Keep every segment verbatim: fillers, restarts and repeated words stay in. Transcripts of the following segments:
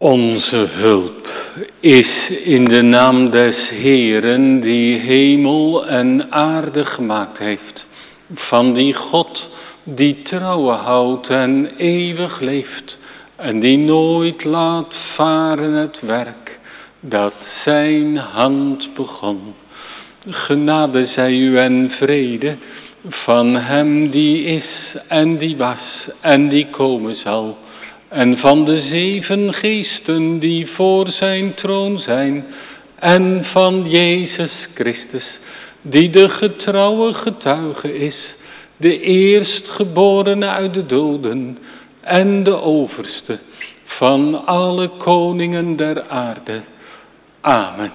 Onze hulp is in de naam des Heeren, die hemel en aarde gemaakt heeft, van die God die trouwen houdt en eeuwig leeft, en die nooit laat varen het werk dat zijn hand begon. Genade zij u en vrede van hem die is en die was en die komen zal, en van de zeven geesten die voor zijn troon zijn, en van Jezus Christus, die de getrouwe getuige is, de eerstgeborene uit de doden en de overste van alle koningen der aarde. Amen.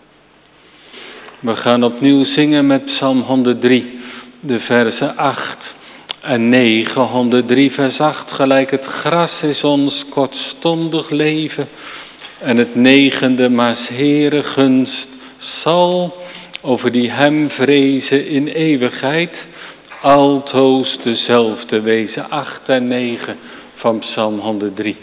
We gaan opnieuw zingen met Psalm honderddrie, de versen acht en negen. honderddrie vers acht, gelijk het gras is ons kortstondig leven, en het negende, maas Heere gunst zal over die hem vrezen in eeuwigheid altoos dezelfde wezen. acht en negen van Psalm honderddrie.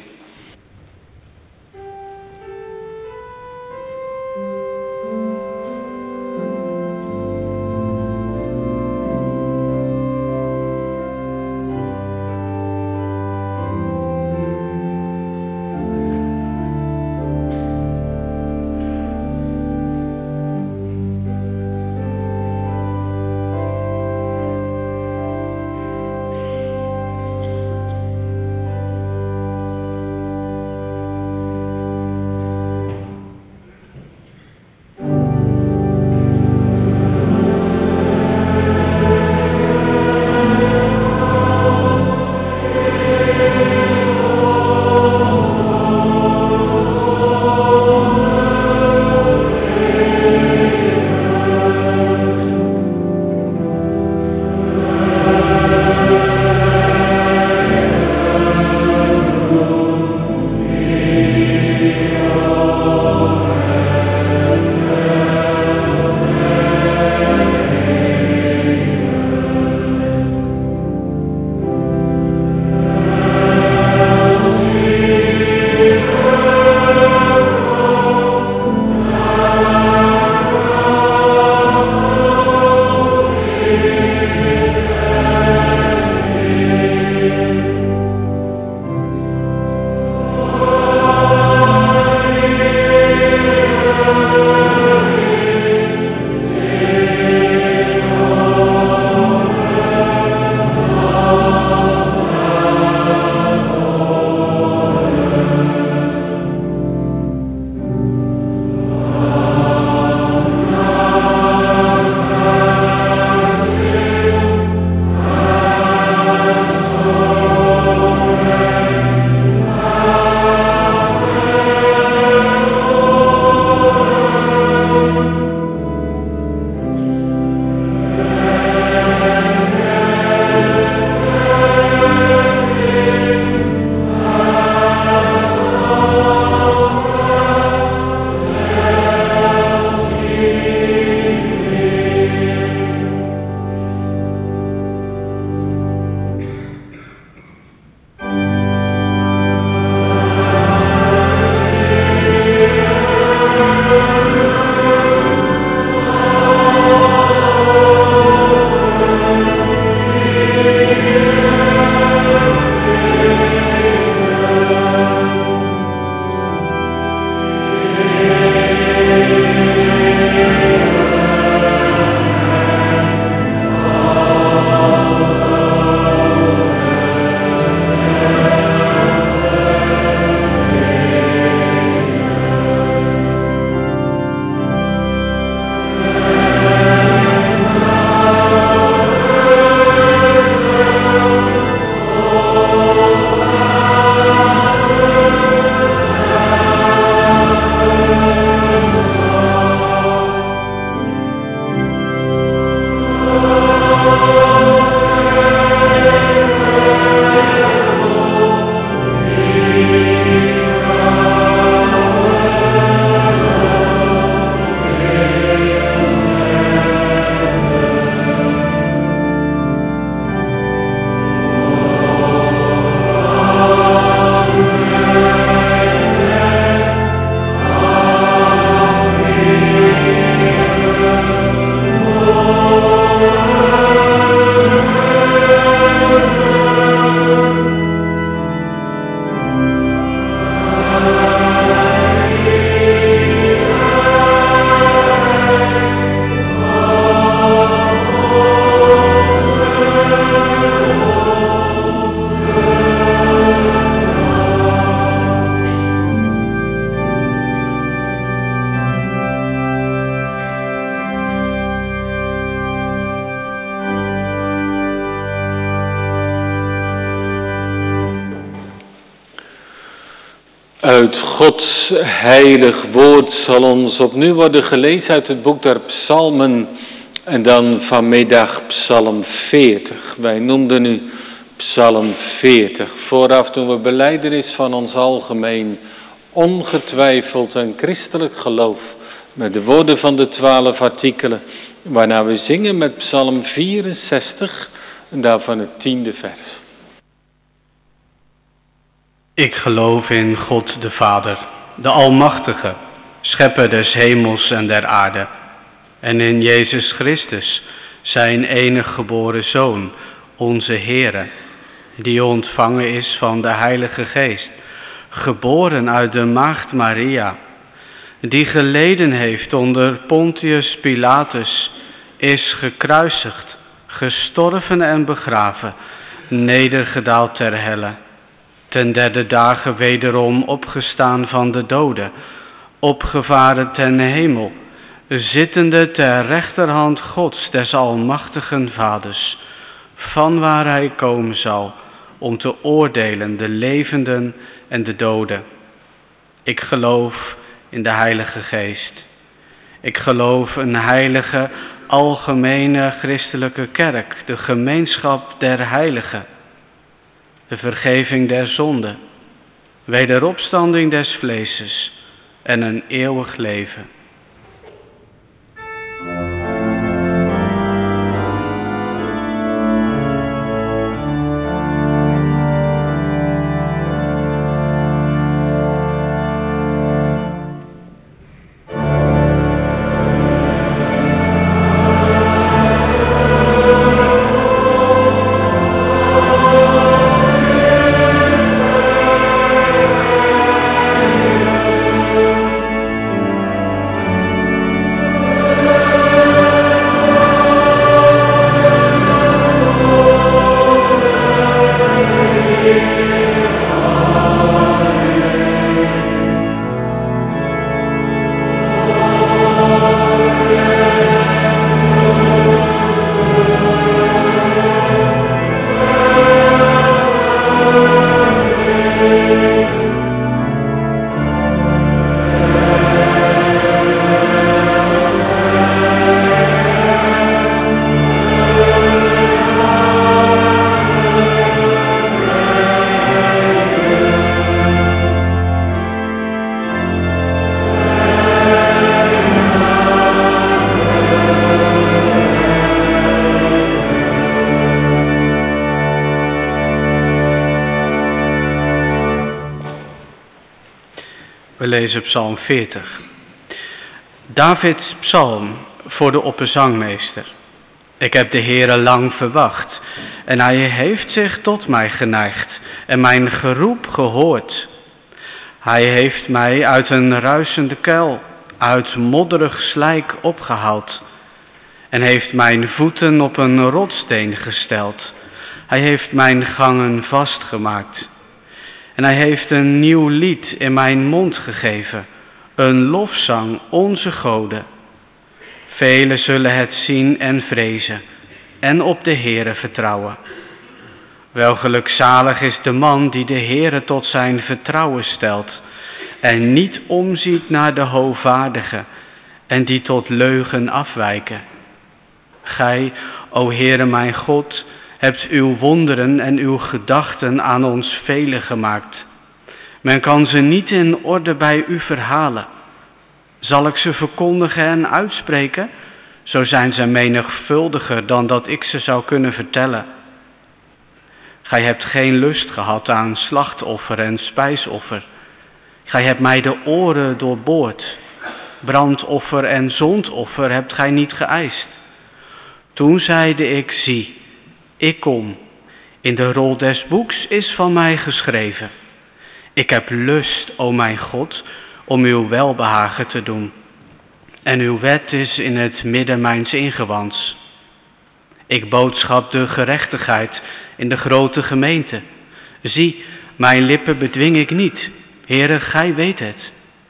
Uit Gods heilig woord zal ons opnieuw worden gelezen uit het boek der Psalmen en dan vanmiddag Psalm veertig. Wij noemden nu Psalm veertig. Vooraf toen we belijdenis van ons algemeen ongetwijfeld een christelijk geloof met de woorden van de twaalf artikelen, waarna we zingen met Psalm vierenzestig en daarvan het tiende vers. Ik geloof in God de Vader, de Almachtige, schepper des hemels en der aarde, en in Jezus Christus, zijn enige geboren Zoon, onze Heere, die ontvangen is van de Heilige Geest, geboren uit de Maagd Maria, die geleden heeft onder Pontius Pilatus, is gekruisigd, gestorven en begraven, nedergedaald ter helle, ten derde dagen wederom opgestaan van de doden, opgevaren ten hemel, zittende ter rechterhand Gods des Almachtigen Vaders, vanwaar hij komen zal om te oordelen de levenden en de doden. Ik geloof in de Heilige Geest. Ik geloof een heilige, algemene christelijke kerk, de gemeenschap der heiligen, de vergeving der zonden, wederopstanding des vleeses en een eeuwig leven. We lezen Psalm veertig. Davids psalm voor de opperzangmeester. Ik heb de Heere lang verwacht en hij heeft zich tot mij geneigd en mijn geroep gehoord. Hij heeft mij uit een ruisende kuil, uit modderig slijk opgehaald en heeft mijn voeten op een rotssteen gesteld. Hij heeft mijn gangen vastgemaakt. En hij heeft een nieuw lied in mijn mond gegeven, een lofzang onze goden. Velen zullen het zien en vrezen en op de Heere vertrouwen. Wel gelukzalig is de man die de Heere tot zijn vertrouwen stelt en niet omziet naar de hoogvaardigen en die tot leugen afwijken. Gij, o Heere mijn God, hebt uw wonderen en uw gedachten aan ons velen gemaakt. Men kan ze niet in orde bij u verhalen. Zal ik ze verkondigen en uitspreken? Zo zijn ze menigvuldiger dan dat ik ze zou kunnen vertellen. Gij hebt geen lust gehad aan slachtoffer en spijsoffer. Gij hebt mij de oren doorboord. Brandoffer en zondoffer hebt gij niet geëist. Toen zeide ik, zie, ik kom. In de rol des boeks is van mij geschreven. Ik heb lust, o mijn God, om uw welbehagen te doen. En uw wet is in het midden mijns ingewands. Ik boodschap de gerechtigheid in de grote gemeente. Zie, mijn lippen bedwing ik niet. Heere, gij weet het.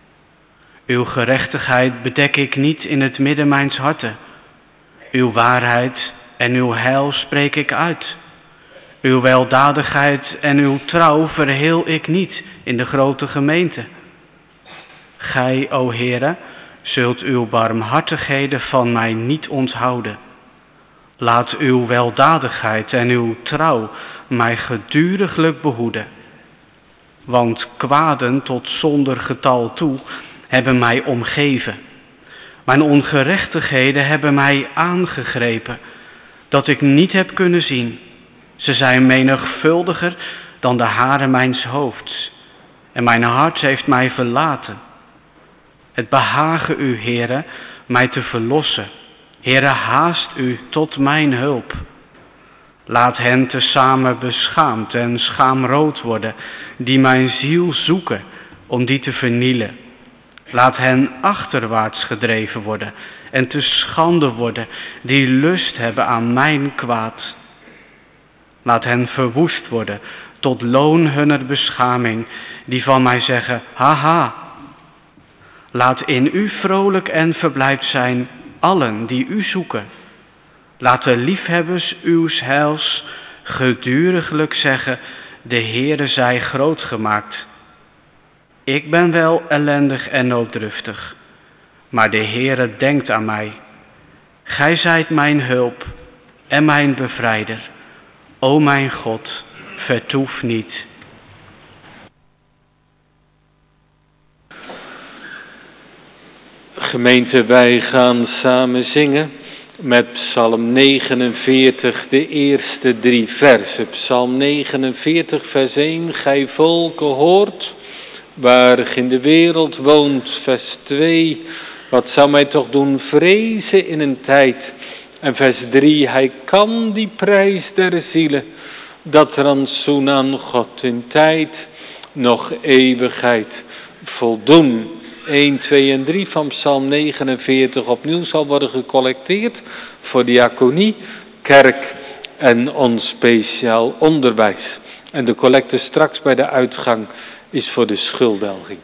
Uw gerechtigheid bedek ik niet in het midden mijns harten. Uw waarheid en uw heil spreek ik uit. Uw weldadigheid en uw trouw verheel ik niet in de grote gemeente. Gij, o Heere, zult uw barmhartigheden van mij niet onthouden. Laat uw weldadigheid en uw trouw mij geduriglijk behoeden. Want kwaden tot zonder getal toe hebben mij omgeven. Mijn ongerechtigheden hebben mij aangegrepen, dat ik niet heb kunnen zien. Ze zijn menigvuldiger dan de haren mijns hoofds. En mijn hart heeft mij verlaten. Het behagen u, Heere, mij te verlossen. Heere, haast u tot mijn hulp. Laat hen tezamen beschaamd en schaamrood worden, die mijn ziel zoeken om die te vernielen. Laat hen achterwaarts gedreven worden en te schande worden, die lust hebben aan mijn kwaad. Laat hen verwoest worden tot loon hunner beschaming, die van mij zeggen, haha. Laat in u vrolijk en verblijd zijn allen die u zoeken. Laat de liefhebbers uws heils geduriglijk zeggen, de Heere zij groot gemaakt. Ik ben wel ellendig en nooddruftig, maar de Heere denkt aan mij. Gij zijt mijn hulp en mijn bevrijder. O mijn God, vertoef niet. Gemeente, wij gaan samen zingen met Psalm negenenveertig, de eerste drie versen. Psalm negenenveertig, vers één, gij volken hoort, waar in de wereld woont. Vers twee, wat zou mij toch doen vrezen in een tijd. En vers drie, hij kan die prijs der zielen, dat rantsoen aan God in tijd, nog eeuwigheid voldoen. één, twee en drie van Psalm negenenveertig opnieuw zal worden gecollecteerd voor diaconie, kerk en ons speciaal onderwijs. En de collecte straks bij de uitgang is voor de schulddelging.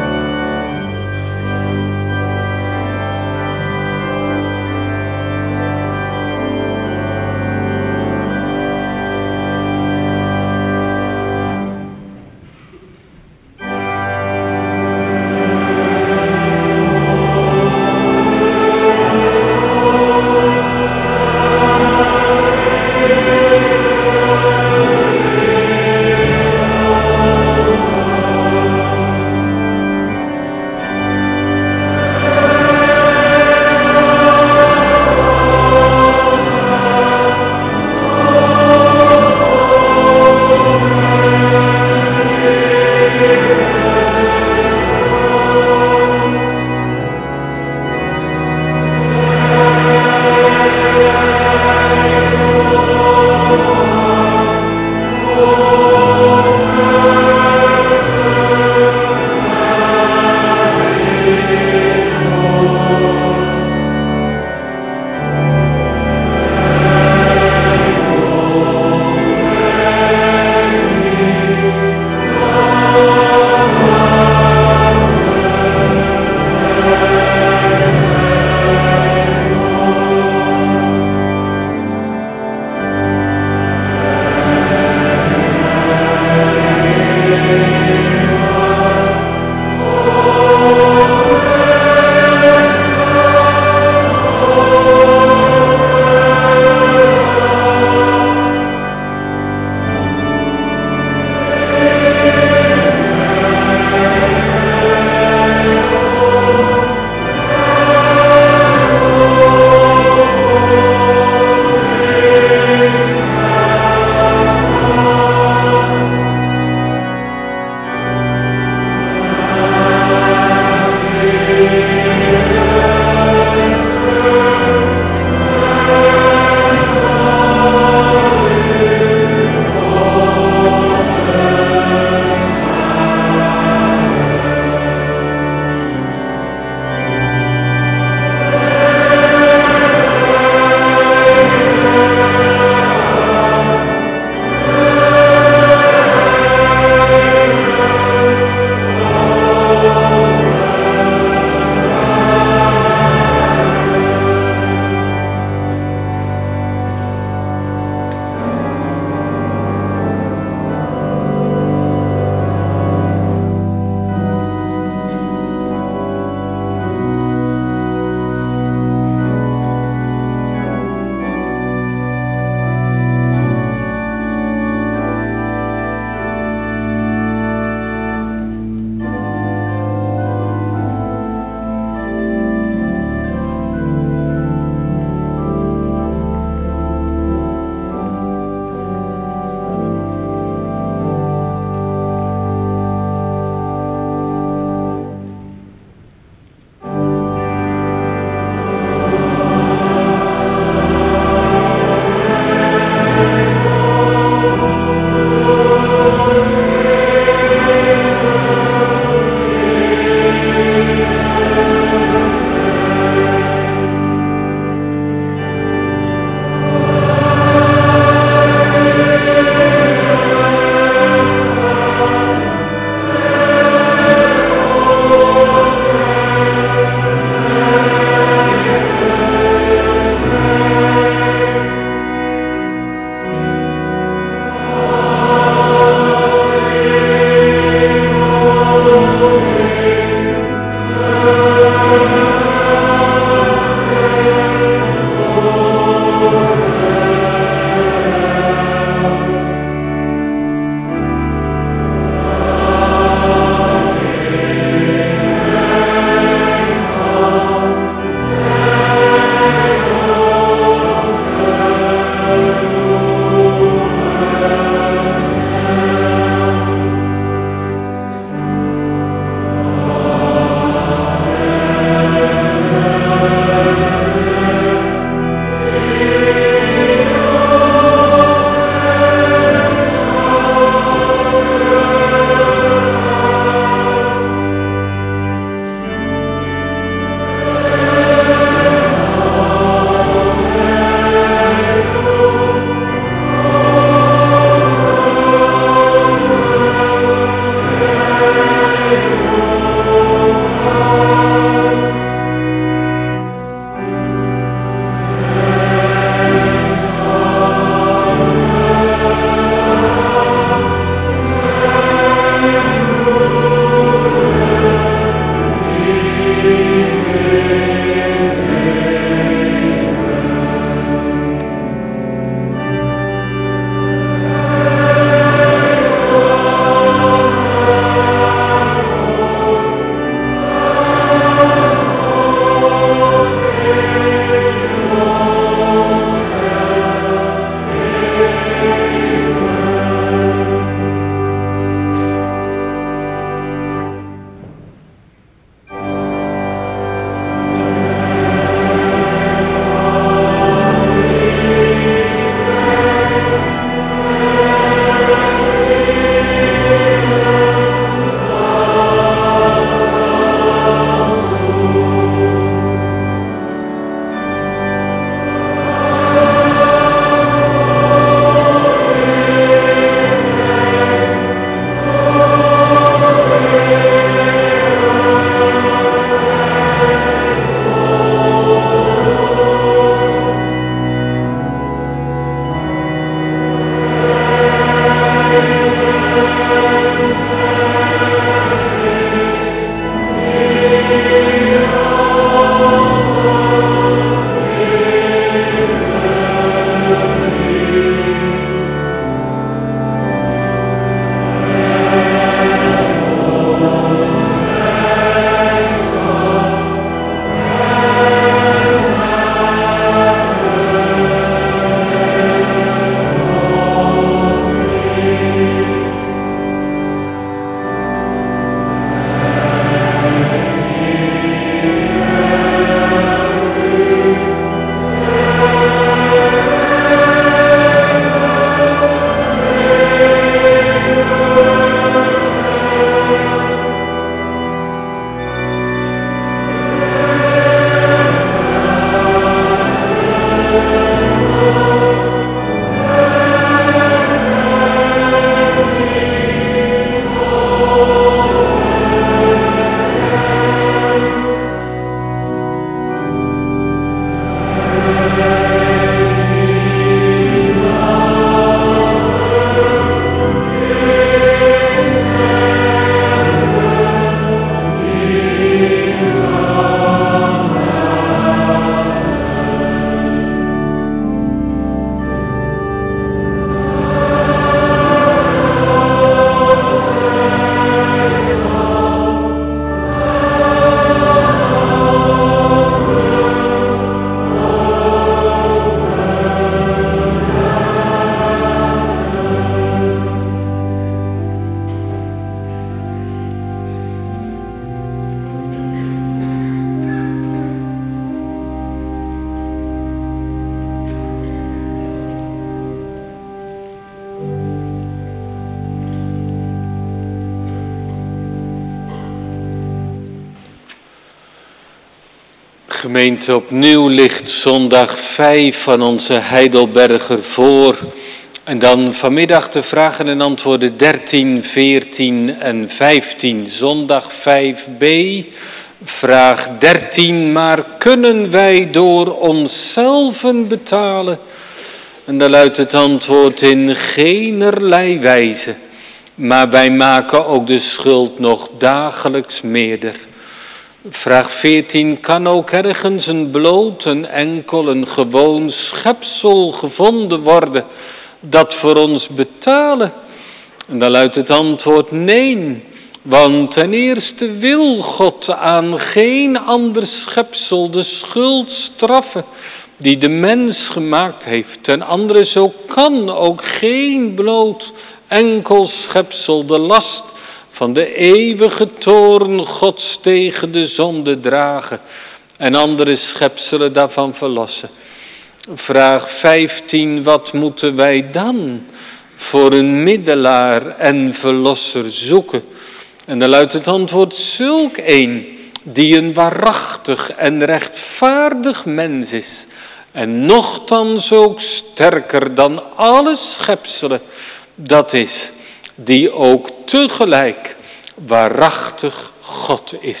Gemeente, opnieuw ligt zondag vijf van onze Heidelberger voor. En dan vanmiddag de vragen en antwoorden dertien, veertien en vijftien. Zondag vijf b, vraag dertien. Maar kunnen wij door onszelven betalen? En daar luidt het antwoord in geenerlei wijze. Maar wij maken ook de schuld nog dagelijks meerder. Vraag veertien, kan ook ergens een bloot, een enkel, een gewoon schepsel gevonden worden dat voor ons betalen? En dan luidt het antwoord nee, want ten eerste wil God aan geen ander schepsel de schuld straffen die de mens gemaakt heeft. Ten andere zo kan ook geen bloot, enkel schepsel de last van de eeuwige toorn Gods tegen de zonde dragen en andere schepselen daarvan verlossen. Vraag vijftien, wat moeten wij dan voor een middelaar en verlosser zoeken? En dan luidt het antwoord, zulk een die een waarachtig en rechtvaardig mens is en nochtans ook sterker dan alle schepselen, dat is die ook tegelijk waarachtig God is.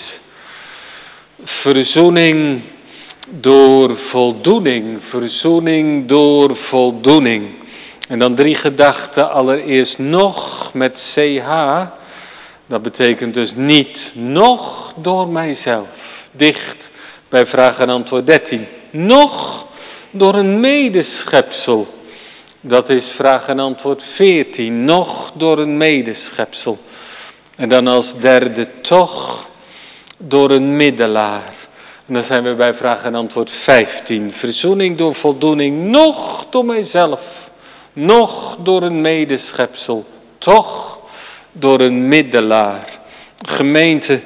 Verzoening door voldoening, verzoening door voldoening. En dan drie gedachten, allereerst nog met C H, dat betekent dus niet nog door mijzelf, dicht bij vraag en antwoord dertien. Nog door een medeschepsel, dat is vraag en antwoord veertien, nog door een medeschepsel. En dan als derde toch door een middelaar. En dan zijn we bij vraag en antwoord vijftien. Verzoening door voldoening, nog door mijzelf, nog door een medeschepsel, toch door een middelaar. Gemeente,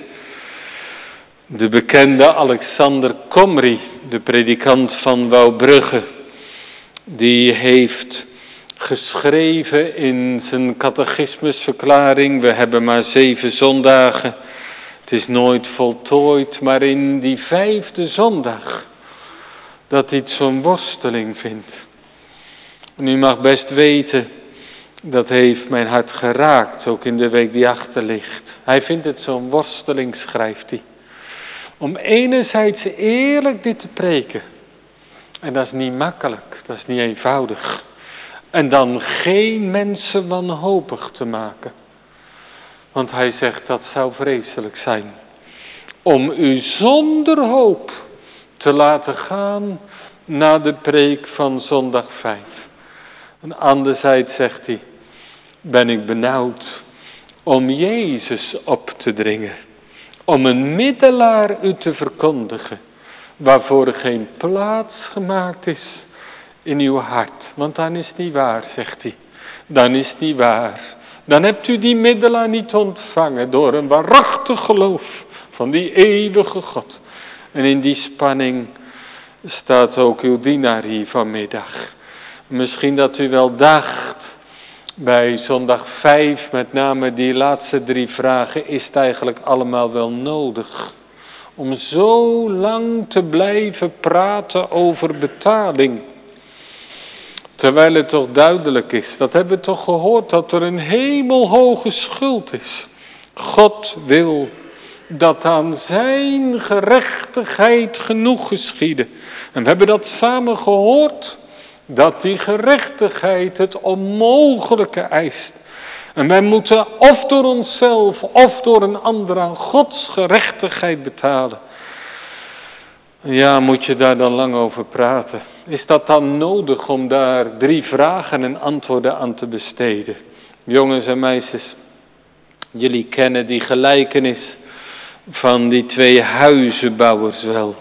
de bekende Alexander Komri, de predikant van Wouwbrugge, die heeft geschreven in zijn catechismusverklaring, we hebben maar zeven zondagen, het is nooit voltooid, maar in die vijfde zondag, dat hij het zo'n worsteling vindt. En u mag best weten, dat heeft mijn hart geraakt, ook in de week die achter ligt. Hij vindt het zo'n worsteling, schrijft hij. Om enerzijds eerlijk dit te preken. En dat is niet makkelijk, dat is niet eenvoudig. En dan geen mensen wanhopig te maken. Want hij zegt dat zou vreselijk zijn. Om u zonder hoop te laten gaan naar de preek van zondag vijf. En anderzijds zegt hij, ben ik benauwd om Jezus op te dringen. Om een middelaar u te verkondigen, waarvoor er geen plaats gemaakt is in uw hart. Want dan is het niet waar, zegt hij. Dan is het niet waar. Dan hebt u die middelaar niet ontvangen door een waarachtig geloof van die eeuwige God. En in die spanning staat ook uw dienaar hier vanmiddag. Misschien dat u wel dacht, bij zondag vijf, met name die laatste drie vragen, is het eigenlijk allemaal wel nodig. Om zo lang te blijven praten over betaling. Terwijl het toch duidelijk is, dat hebben we toch gehoord, dat er een hemelhoge schuld is. God wil dat aan zijn gerechtigheid genoeg geschieden. En we hebben dat samen gehoord, dat die gerechtigheid het onmogelijke eist. En wij moeten of door onszelf of door een ander aan Gods gerechtigheid betalen. Ja, moet je daar dan lang over praten? Is dat dan nodig om daar drie vragen en antwoorden aan te besteden? Jongens en meisjes, jullie kennen die gelijkenis van die twee huizenbouwers wel.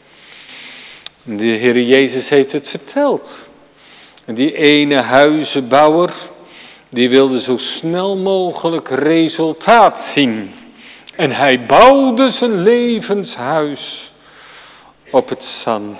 De Heer Jezus heeft het verteld. En die ene huizenbouwer, die wilde zo snel mogelijk resultaat zien. En hij bouwde zijn levenshuis op het zand.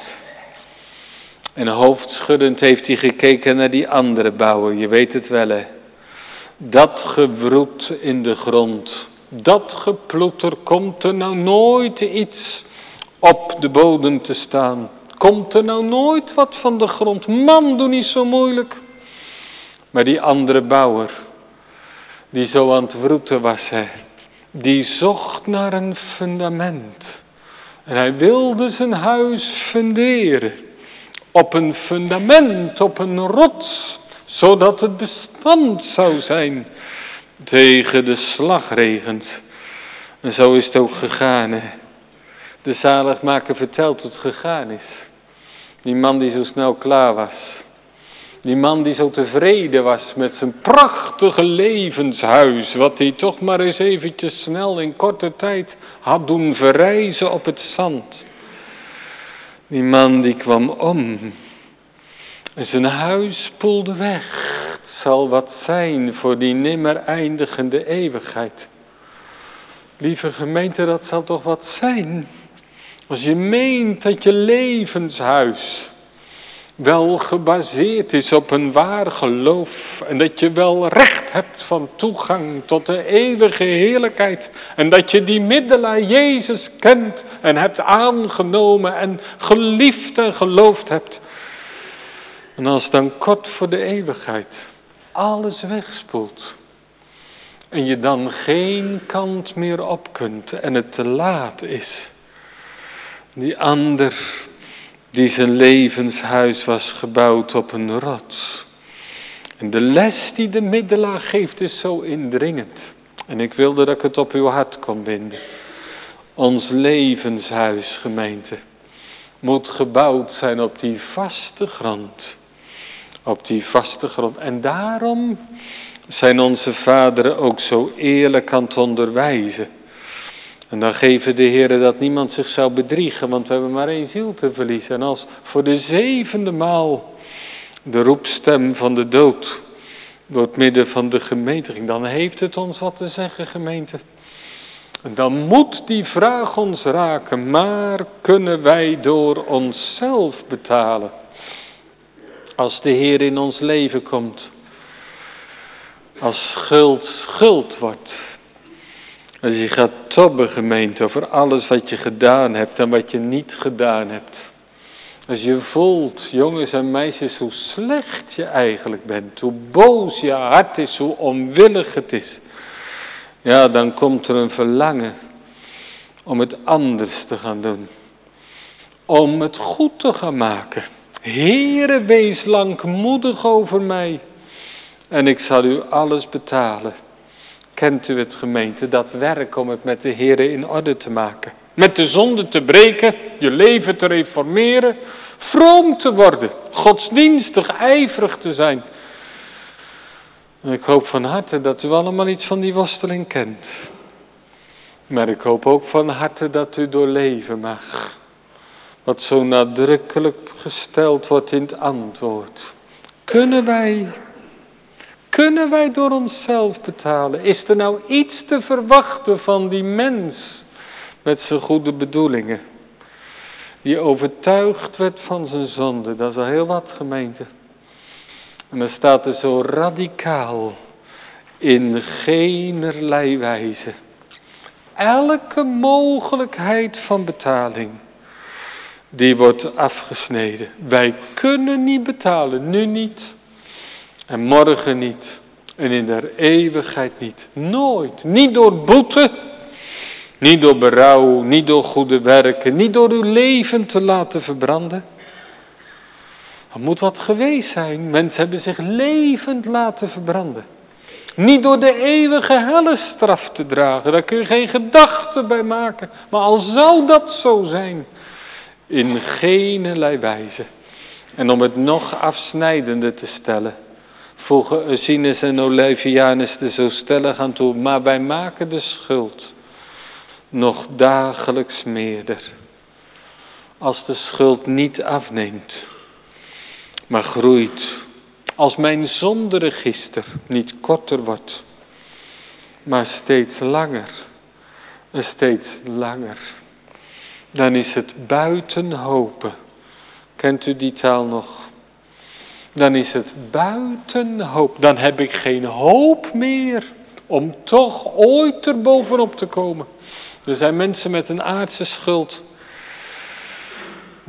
En hoofdschuddend heeft hij gekeken naar die andere bouwer. Je weet het wel, hè. Dat gewroet in de grond, dat geploeter, komt er nou nooit iets op de bodem te staan. Komt er nou nooit wat van de grond? Man, doe niet zo moeilijk. Maar die andere bouwer, die zo aan het wroeten was, hè, die zocht naar een fundament. En hij wilde zijn huis funderen. Op een fundament, op een rots. Zodat het bestand zou zijn tegen de slagregens. En zo is het ook gegaan, hè. De zaligmaker vertelt hoe het gegaan is. Die man die zo snel klaar was. Die man die zo tevreden was met zijn prachtige levenshuis. Wat hij toch maar eens eventjes snel in korte tijd had doen verrijzen op het zand. Die man die kwam om. En zijn huis spoelde weg. Het zal wat zijn voor die nimmer eindigende eeuwigheid. Lieve gemeente, dat zal toch wat zijn. Als je meent dat je levenshuis wel gebaseerd is op een waar geloof. En dat je wel recht hebt van toegang tot de eeuwige heerlijkheid. En dat je die middelaar Jezus kent en hebt aangenomen en geliefd en geloofd hebt. En als dan kort voor de eeuwigheid alles wegspoelt. En je dan geen kant meer op kunt en het te laat is. Die ander die zijn levenshuis was gebouwd op een rots. En de les die de middelaar geeft is zo indringend. En ik wilde dat ik het op uw hart kon binden. Ons levenshuis, gemeente, moet gebouwd zijn op die vaste grond. Op die vaste grond. En daarom zijn onze vaderen ook zo eerlijk aan het onderwijzen. En dan geven de heren dat niemand zich zou bedriegen, want we hebben maar één ziel te verliezen. En als voor de zevende maal de roepstem van de dood door het midden van de gemeente ging, dan heeft het ons wat te zeggen, gemeente. En dan moet die vraag ons raken, maar kunnen wij door onszelf betalen? Als de Heer in ons leven komt, als schuld schuld wordt. Als je gaat tobben, gemeente, over alles wat je gedaan hebt en wat je niet gedaan hebt. Als je voelt, jongens en meisjes, hoe slecht je eigenlijk bent. Hoe boos je hart is, hoe onwillig het is. Ja, dan komt er een verlangen om het anders te gaan doen. Om het goed te gaan maken. Heere, wees langmoedig over mij. En ik zal u alles betalen. Kent u het, gemeente, dat werk om het met de Heere in orde te maken. Met de zonde te breken, je leven te reformeren, vroom te worden, godsdienstig, ijverig te zijn. En ik hoop van harte dat u allemaal iets van die worsteling kent. Maar ik hoop ook van harte dat u doorleven mag. Wat zo nadrukkelijk gesteld wordt in het antwoord. Kunnen wij... Kunnen wij door onszelf betalen? Is er nou iets te verwachten van die mens met zijn goede bedoelingen? Die overtuigd werd van zijn zonde. Dat is al heel wat, gemeente. En dan staat er zo radicaal in geenerlei wijze. Elke mogelijkheid van betaling, die wordt afgesneden. Wij kunnen niet betalen, nu niet. En morgen niet. En in der eeuwigheid niet. Nooit. Niet door boete. Niet door berouw. Niet door goede werken. Niet door uw leven te laten verbranden. Er moet wat geweest zijn. Mensen hebben zich levend laten verbranden. Niet door de eeuwige hellestraf te dragen. Daar kun je geen gedachte bij maken. Maar al zou dat zo zijn. In geenerlei wijze. En om het nog afsnijdender te stellen. Voegen Ursinus en Olevianus er zo stellig aan toe. Maar wij maken de schuld nog dagelijks meerder. Als de schuld niet afneemt, maar groeit. Als mijn zonderegister niet korter wordt, maar steeds langer. En steeds langer. Dan is het buiten hopen. Kent u die taal nog? Dan is het buiten hoop. Dan heb ik geen hoop meer om toch ooit er bovenop te komen. Er zijn mensen met een aardse schuld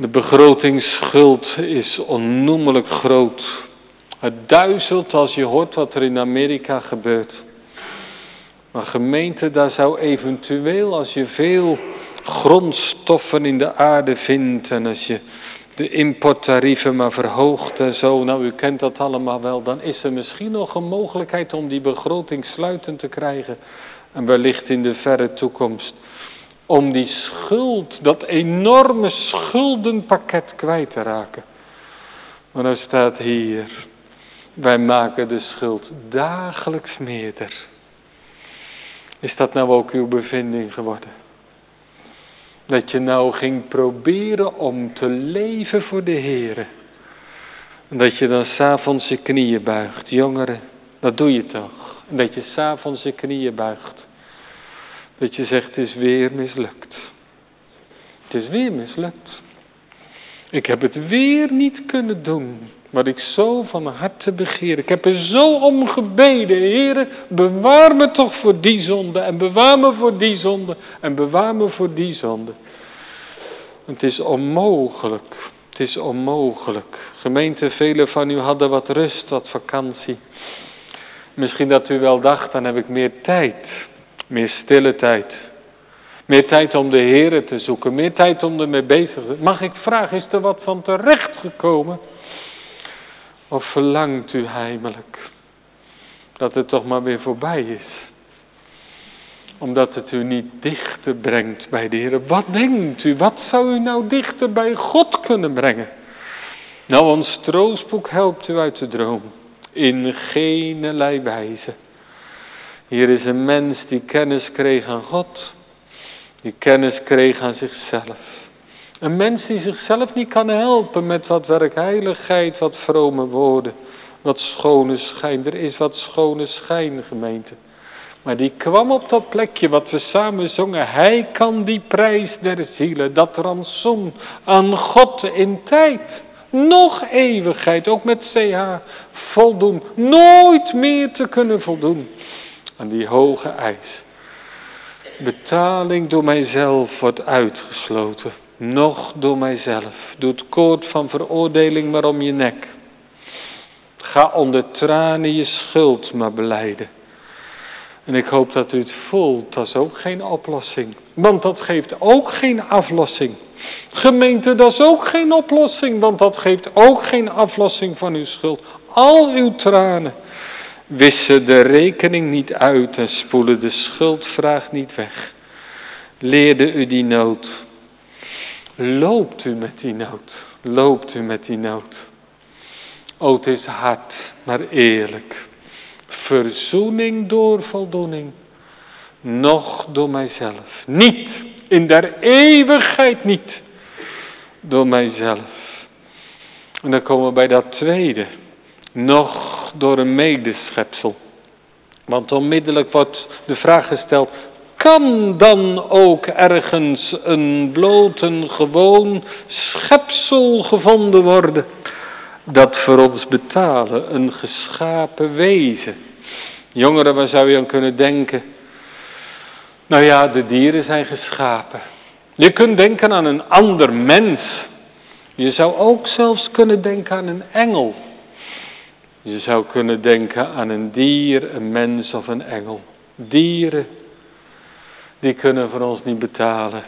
De begrotingsschuld is onnoemelijk groot. Het duizelt als je hoort wat er in Amerika gebeurt. Maar gemeente, daar zou eventueel, als je veel grondstoffen in de aarde vindt en als je de importtarieven maar verhoogt en zo, nou u kent dat allemaal wel, dan is er misschien nog een mogelijkheid om die begroting sluitend te krijgen. En wellicht in de verre toekomst. Om die schuld, dat enorme schuldenpakket kwijt te raken. Maar dan staat hier, wij maken de schuld dagelijks meerder. Is dat nou ook uw bevinding geworden? Dat je nou ging proberen om te leven voor de Heere. En dat je dan 's avonds je knieën buigt. Jongeren, dat doe je toch. En dat je 's avonds je knieën buigt. Dat je zegt, het is weer mislukt. Het is weer mislukt. Ik heb het weer niet kunnen doen. Wat ik zo van harte begeer. Ik heb er zo om gebeden. Heere, bewaar me toch voor die zonde. En bewaar me voor die zonde. En bewaar me voor die zonde. Het is onmogelijk. Het is onmogelijk. Gemeente, velen van u hadden wat rust, wat vakantie. Misschien dat u wel dacht, dan heb ik meer tijd. Meer stille tijd. Meer tijd om de Heere te zoeken. Meer tijd om ermee bezig te zijn. Mag ik vragen, is er wat van terecht gekomen? Of verlangt u heimelijk dat het toch maar weer voorbij is? Omdat het u niet dichter brengt bij de Heer. Wat denkt u? Wat zou u nou dichter bij God kunnen brengen? Nou, ons troostboek helpt u uit de droom. In geenerlei wijze. Hier is een mens die kennis kreeg aan God. Die kennis kreeg aan zichzelf. Een mens die zichzelf niet kan helpen met wat werkheiligheid, wat vrome woorden, wat schone schijn. Er is wat schone schijn, gemeente. Maar die kwam op dat plekje wat we samen zongen. Hij kan die prijs der zielen, dat ransom aan God in tijd, nog eeuwigheid, ook met C H, voldoen. Nooit meer te kunnen voldoen aan die hoge eis. Betaling door mijzelf wordt uitgesloten. Nog door mijzelf. Doe het koord van veroordeling maar om je nek. Ga onder tranen je schuld maar belijden. En ik hoop dat u het voelt. Dat is ook geen oplossing. Want dat geeft ook geen aflossing. Gemeente, dat is ook geen oplossing. Want dat geeft ook geen aflossing van uw schuld. Al uw tranen wissen de rekening niet uit en spoelen de schuldvraag niet weg. Leerde u die nood. Loopt u met die nood. Loopt u met die nood. O, het is hard, maar eerlijk. Verzoening door voldoening. Nog door mijzelf. Niet, in der eeuwigheid niet. Door mijzelf. En dan komen we bij dat tweede. Nog door een medeschepsel. Want onmiddellijk wordt de vraag gesteld. Kan dan ook ergens een bloot, een gewoon schepsel gevonden worden? Dat voor ons betalen, een geschapen wezen. Jongeren, waar zou je aan kunnen denken? Nou ja, de dieren zijn geschapen. Je kunt denken aan een ander mens. Je zou ook zelfs kunnen denken aan een engel. Je zou kunnen denken aan een dier, een mens of een engel. Dieren, die kunnen voor ons niet betalen.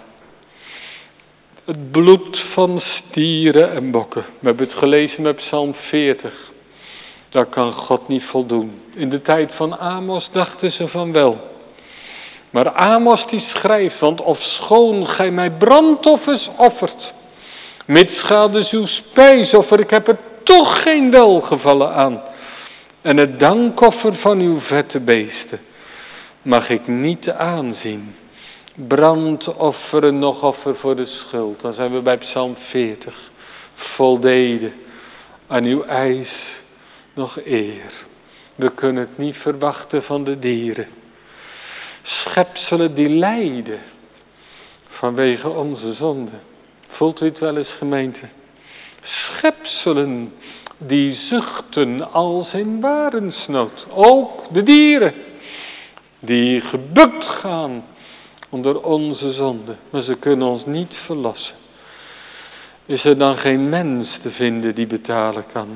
Het bloed van stieren en bokken. We hebben het gelezen met Psalm veertig. Daar kan God niet voldoen. In de tijd van Amos dachten ze van wel. Maar Amos die schrijft, want ofschoon gij mij brandoffers offert, mitsschades uw spijsoffer, ik heb er toch geen welgevallen aan. En het dankoffer van uw vette beesten mag ik niet aanzien. Brandofferen, nog offer voor de schuld. Dan zijn we bij Psalm veertig. Voldeden aan uw eis nog eer. We kunnen het niet verwachten van de dieren. Schepselen die lijden vanwege onze zonde. Voelt u het wel eens, gemeente? Schepselen die zuchten als in warensnood. Ook de dieren die gebukt gaan onder onze zonde. Maar ze kunnen ons niet verlossen. Is er dan geen mens te vinden die betalen kan?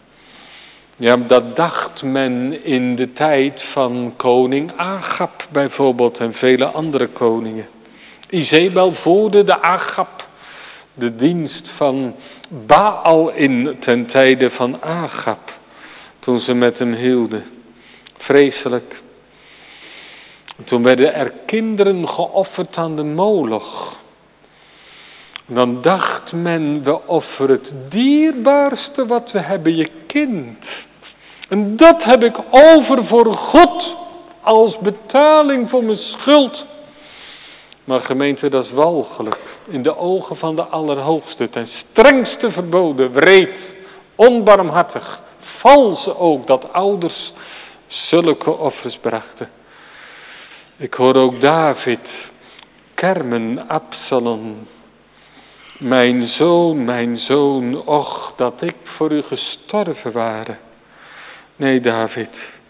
Ja, dat dacht men in de tijd van koning Agab bijvoorbeeld en vele andere koningen. Izebel voerde de Agab de dienst van Baal in ten tijde van Agab, toen ze met hem hielden. Vreselijk. Toen werden er kinderen geofferd aan de Moloch. Dan dacht men, we offeren het dierbaarste wat we hebben, je kind. En dat heb ik over voor God als betaling voor mijn schuld. Maar gemeente, dat is walgelijk. In de ogen van de Allerhoogste, ten strengste verboden, wreed, onbarmhartig, vals ook, dat ouders zulke offers brachten. Ik hoor ook David kermen, Absalom. Mijn zoon, mijn zoon, och, dat ik voor u gestorven ware. Nee, David,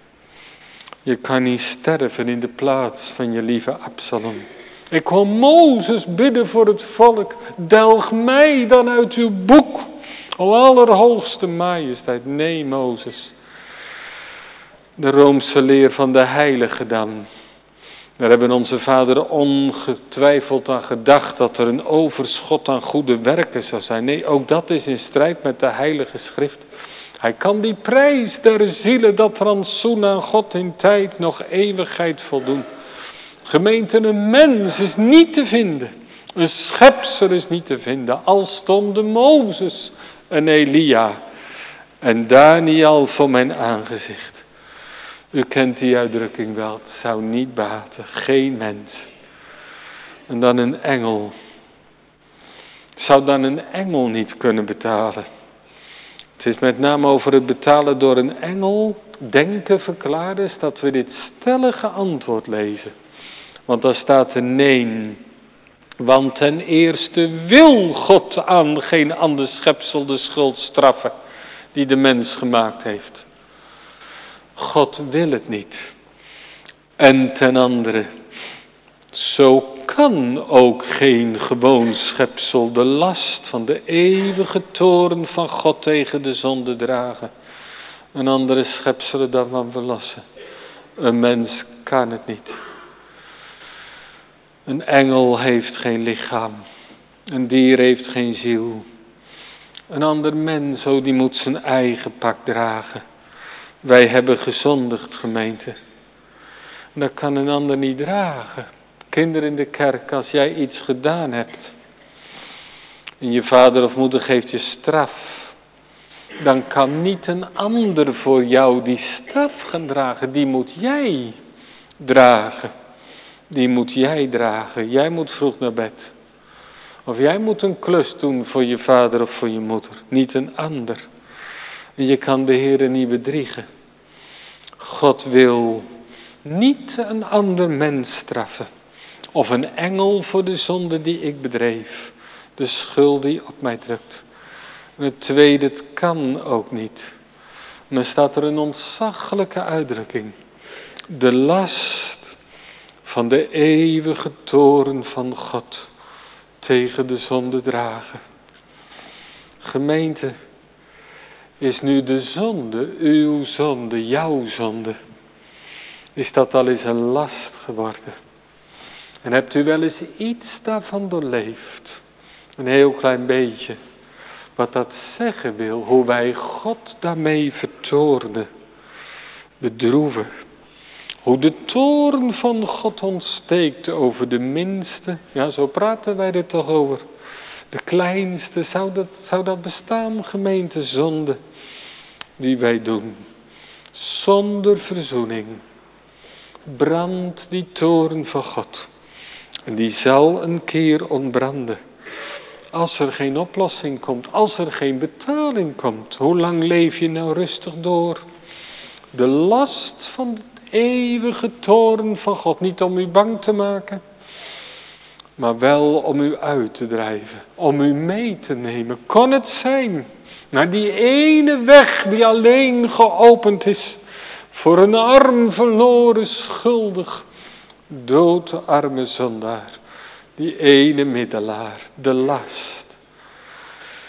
je kan niet sterven in de plaats van je lieve Absalom. Ik hoor Mozes bidden voor het volk, delg mij dan uit uw boek, o allerhoogste majesteit. Nee, Mozes, de Roomse leer van de heilige dan. Daar hebben onze vaderen ongetwijfeld aan gedacht dat er een overschot aan goede werken zou zijn. Nee, ook dat is in strijd met de heilige schrift. Hij kan die prijs der zielen, dat rantsoen aan God in tijd nog eeuwigheid voldoen. Gemeente, een mens is niet te vinden. Een schepsel is niet te vinden. Al stonden Mozes en Elia en Daniel voor mijn aangezicht. U kent die uitdrukking wel. Het zou niet baten. Geen mens. En dan een engel. Zou dan een engel niet kunnen betalen? Het is met name over het betalen door een engel. Denken verklaard is dat we dit stellige antwoord lezen. Want daar staat een nee. Want ten eerste wil God aan geen ander schepsel de schuld straffen die de mens gemaakt heeft. God wil het niet. En ten andere, zo kan ook geen gewoon schepsel de last van de eeuwige toorn van God tegen de zonde dragen. Een andere schepselen daarvan verlossen. Een mens kan het niet. Een engel heeft geen lichaam. Een dier heeft geen ziel. Een ander mens, oh, die moet zijn eigen pak dragen. Wij hebben gezondigd, gemeente. En dat kan een ander niet dragen. Kinderen in de kerk, als jij iets gedaan hebt en je vader of moeder geeft je straf, dan kan niet een ander voor jou die straf gaan dragen. Die moet jij dragen. Die moet jij dragen. Jij moet vroeg naar bed. Of jij moet een klus doen voor je vader of voor je moeder. Niet een ander. En je kan de Heere niet bedriegen. God wil niet een ander mens straffen. Of een engel voor de zonde die ik bedreef. De schuld die op mij drukt. En het tweede, het kan ook niet. En dan staat er een ontzaglijke uitdrukking. De last van de eeuwige toorn van God tegen de zonde dragen. Gemeente, is nu de zonde, uw zonde, jouw zonde, is dat al eens een last geworden? En hebt u wel eens iets daarvan doorleefd? Een heel klein beetje. Wat dat zeggen wil, hoe wij God daarmee vertoornen, bedroeven. Hoe de toorn van God ontsteekt over de minste. Ja, zo praten wij er toch over. De kleinste, zou dat, zou dat bestaan, gemeente, zonde die wij doen. Zonder verzoening brandt die toorn van God. En die zal een keer ontbranden. Als er geen oplossing komt, als er geen betaling komt. Hoe lang leef je nou rustig door? De last van de eeuwige toorn van God. Niet om u bang te maken, maar wel om u uit te drijven. Om u mee te nemen. Kon het zijn naar die ene weg die alleen geopend is voor een arm verloren schuldig, doodarme zondaar. Die ene middelaar, de last.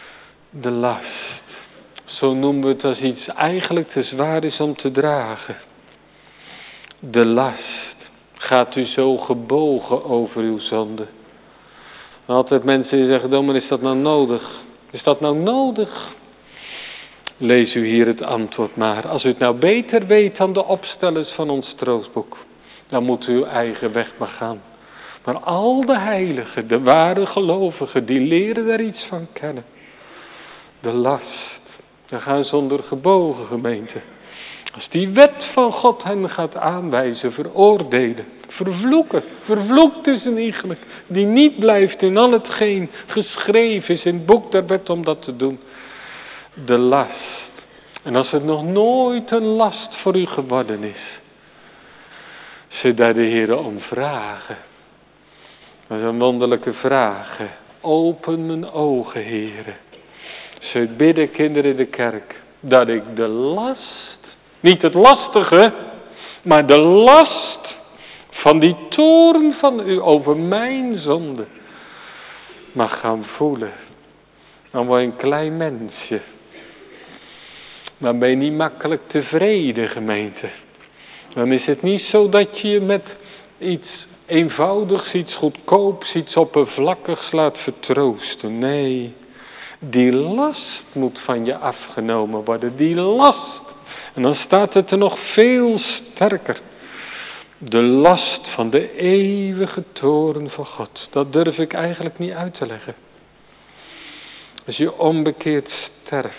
De last. Zo noemen we het als iets eigenlijk te zwaar is om te dragen. De last. Gaat u zo gebogen over uw zonde? Altijd mensen die zeggen, dominee, is dat nou nodig? Is dat nou nodig? Lees u hier het antwoord maar. Als u het nou beter weet dan de opstellers van ons troostboek, dan moet u uw eigen weg maar gaan. Maar al de heiligen, de ware gelovigen, die leren daar iets van kennen. De last. Dan gaan ze onder gebogen, gemeente. Als die wet van God hen gaat aanwijzen, veroordelen, vervloeken. Vervloekt is een iegelijk die niet blijft in al hetgeen geschreven is in het boek der wet om dat te doen. De last. En als het nog nooit een last voor u geworden is, zul daar de Heere om vragen. Dat is een wonderlijke vraag. Open mijn ogen, Heere. Zul bidden, kinderen in de kerk, dat ik de last, niet het lastige, maar de last van die toorn van u over mijn zonde mag gaan voelen. Dan word je een klein mensje. Dan ben je niet makkelijk tevreden, gemeente. Dan is het niet zo dat je je met iets eenvoudigs, iets goedkoops, iets oppervlakkigs laat vertroosten. Nee, die last moet van je afgenomen worden. Die last. En dan staat het er nog veel sterker. De last van de eeuwige toorn van God. Dat durf ik eigenlijk niet uit te leggen. Als je onbekeerd sterft,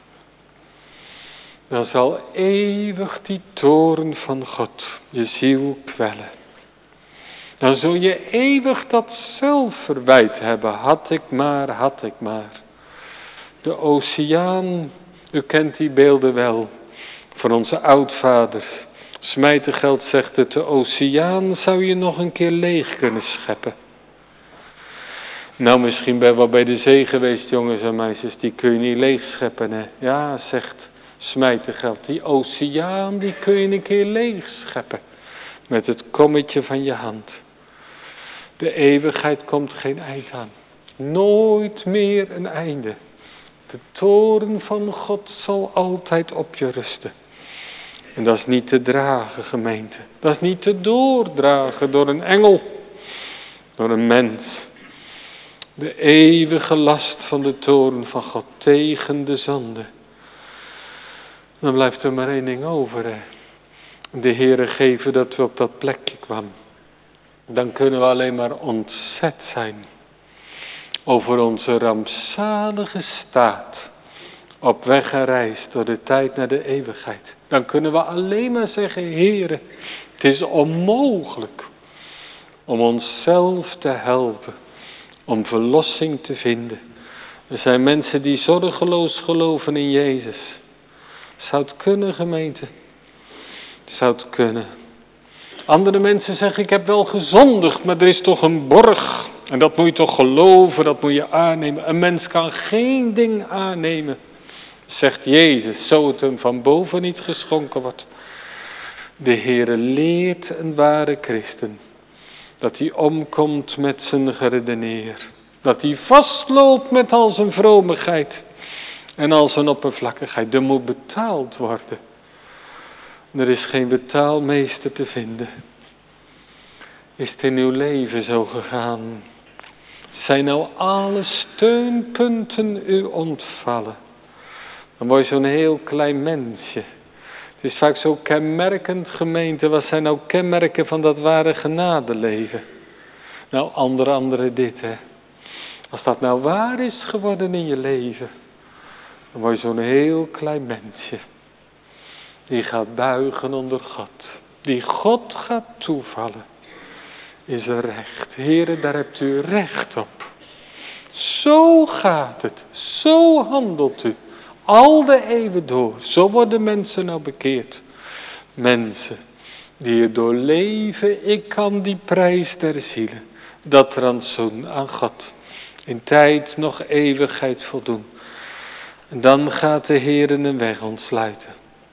dan zal eeuwig die toorn van God je ziel kwellen. Dan zul je eeuwig dat zelfverwijt hebben. Had ik maar, had ik maar. De oceaan, u kent die beelden wel, van onze oudvaders. Smijtergeld zegt het, de oceaan zou je nog een keer leeg kunnen scheppen. Nou, misschien ben je wel bij de zee geweest, jongens en meisjes, die kun je niet leeg scheppen, hè. Ja, zegt Smijtergeld, die oceaan, die kun je een keer leeg scheppen. Met het kommetje van je hand. De eeuwigheid komt geen eind aan. Nooit meer een einde. De toorn van God zal altijd op je rusten. En dat is niet te dragen, gemeente. Dat is niet te doordragen door een engel. Door een mens. De eeuwige last van de toorn van God tegen de zonde. Dan blijft er maar één ding over, hè. De Heere geven dat we op dat plekje kwamen. Dan kunnen we alleen maar ontzet zijn over onze rampzalige staat op weg en reis door de tijd naar de eeuwigheid. Dan kunnen we alleen maar zeggen, Heere, het is onmogelijk om onszelf te helpen, om verlossing te vinden. Er zijn mensen die zorgeloos geloven in Jezus. Zou het kunnen, gemeente? Zou het kunnen. Andere mensen zeggen, ik heb wel gezondigd, maar er is toch een borg. En dat moet je toch geloven, dat moet je aannemen. Een mens kan geen ding aannemen, zegt Jezus, zo het hem van boven niet geschonken wordt. De Heere leert een ware christen dat hij omkomt met zijn geredeneer. Dat hij vastloopt met al zijn vromigheid en al zijn oppervlakkigheid. Er moet betaald worden. Er is geen betaalmeester te vinden. Is het in uw leven zo gegaan? Zijn nou alle steunpunten u ontvallen? Dan word je zo'n heel klein mensje. Het is vaak zo kenmerkend, gemeente. Wat zijn nou kenmerken van dat ware genadeleven? Nou, onder andere dit, hè. Als dat nou waar is geworden in je leven, dan word je zo'n heel klein mensje. Die gaat buigen onder God. Die God gaat toevallen. Is er recht. Heere, daar hebt u recht op. Zo gaat het. Zo handelt u. Al de eeuwen door. Zo worden mensen nou bekeerd. Mensen die er door leven. Ik kan die prijs der zielen. Dat rantsoen aan God. In tijd nog eeuwigheid voldoen. En dan gaat de Heer een weg ontsluiten.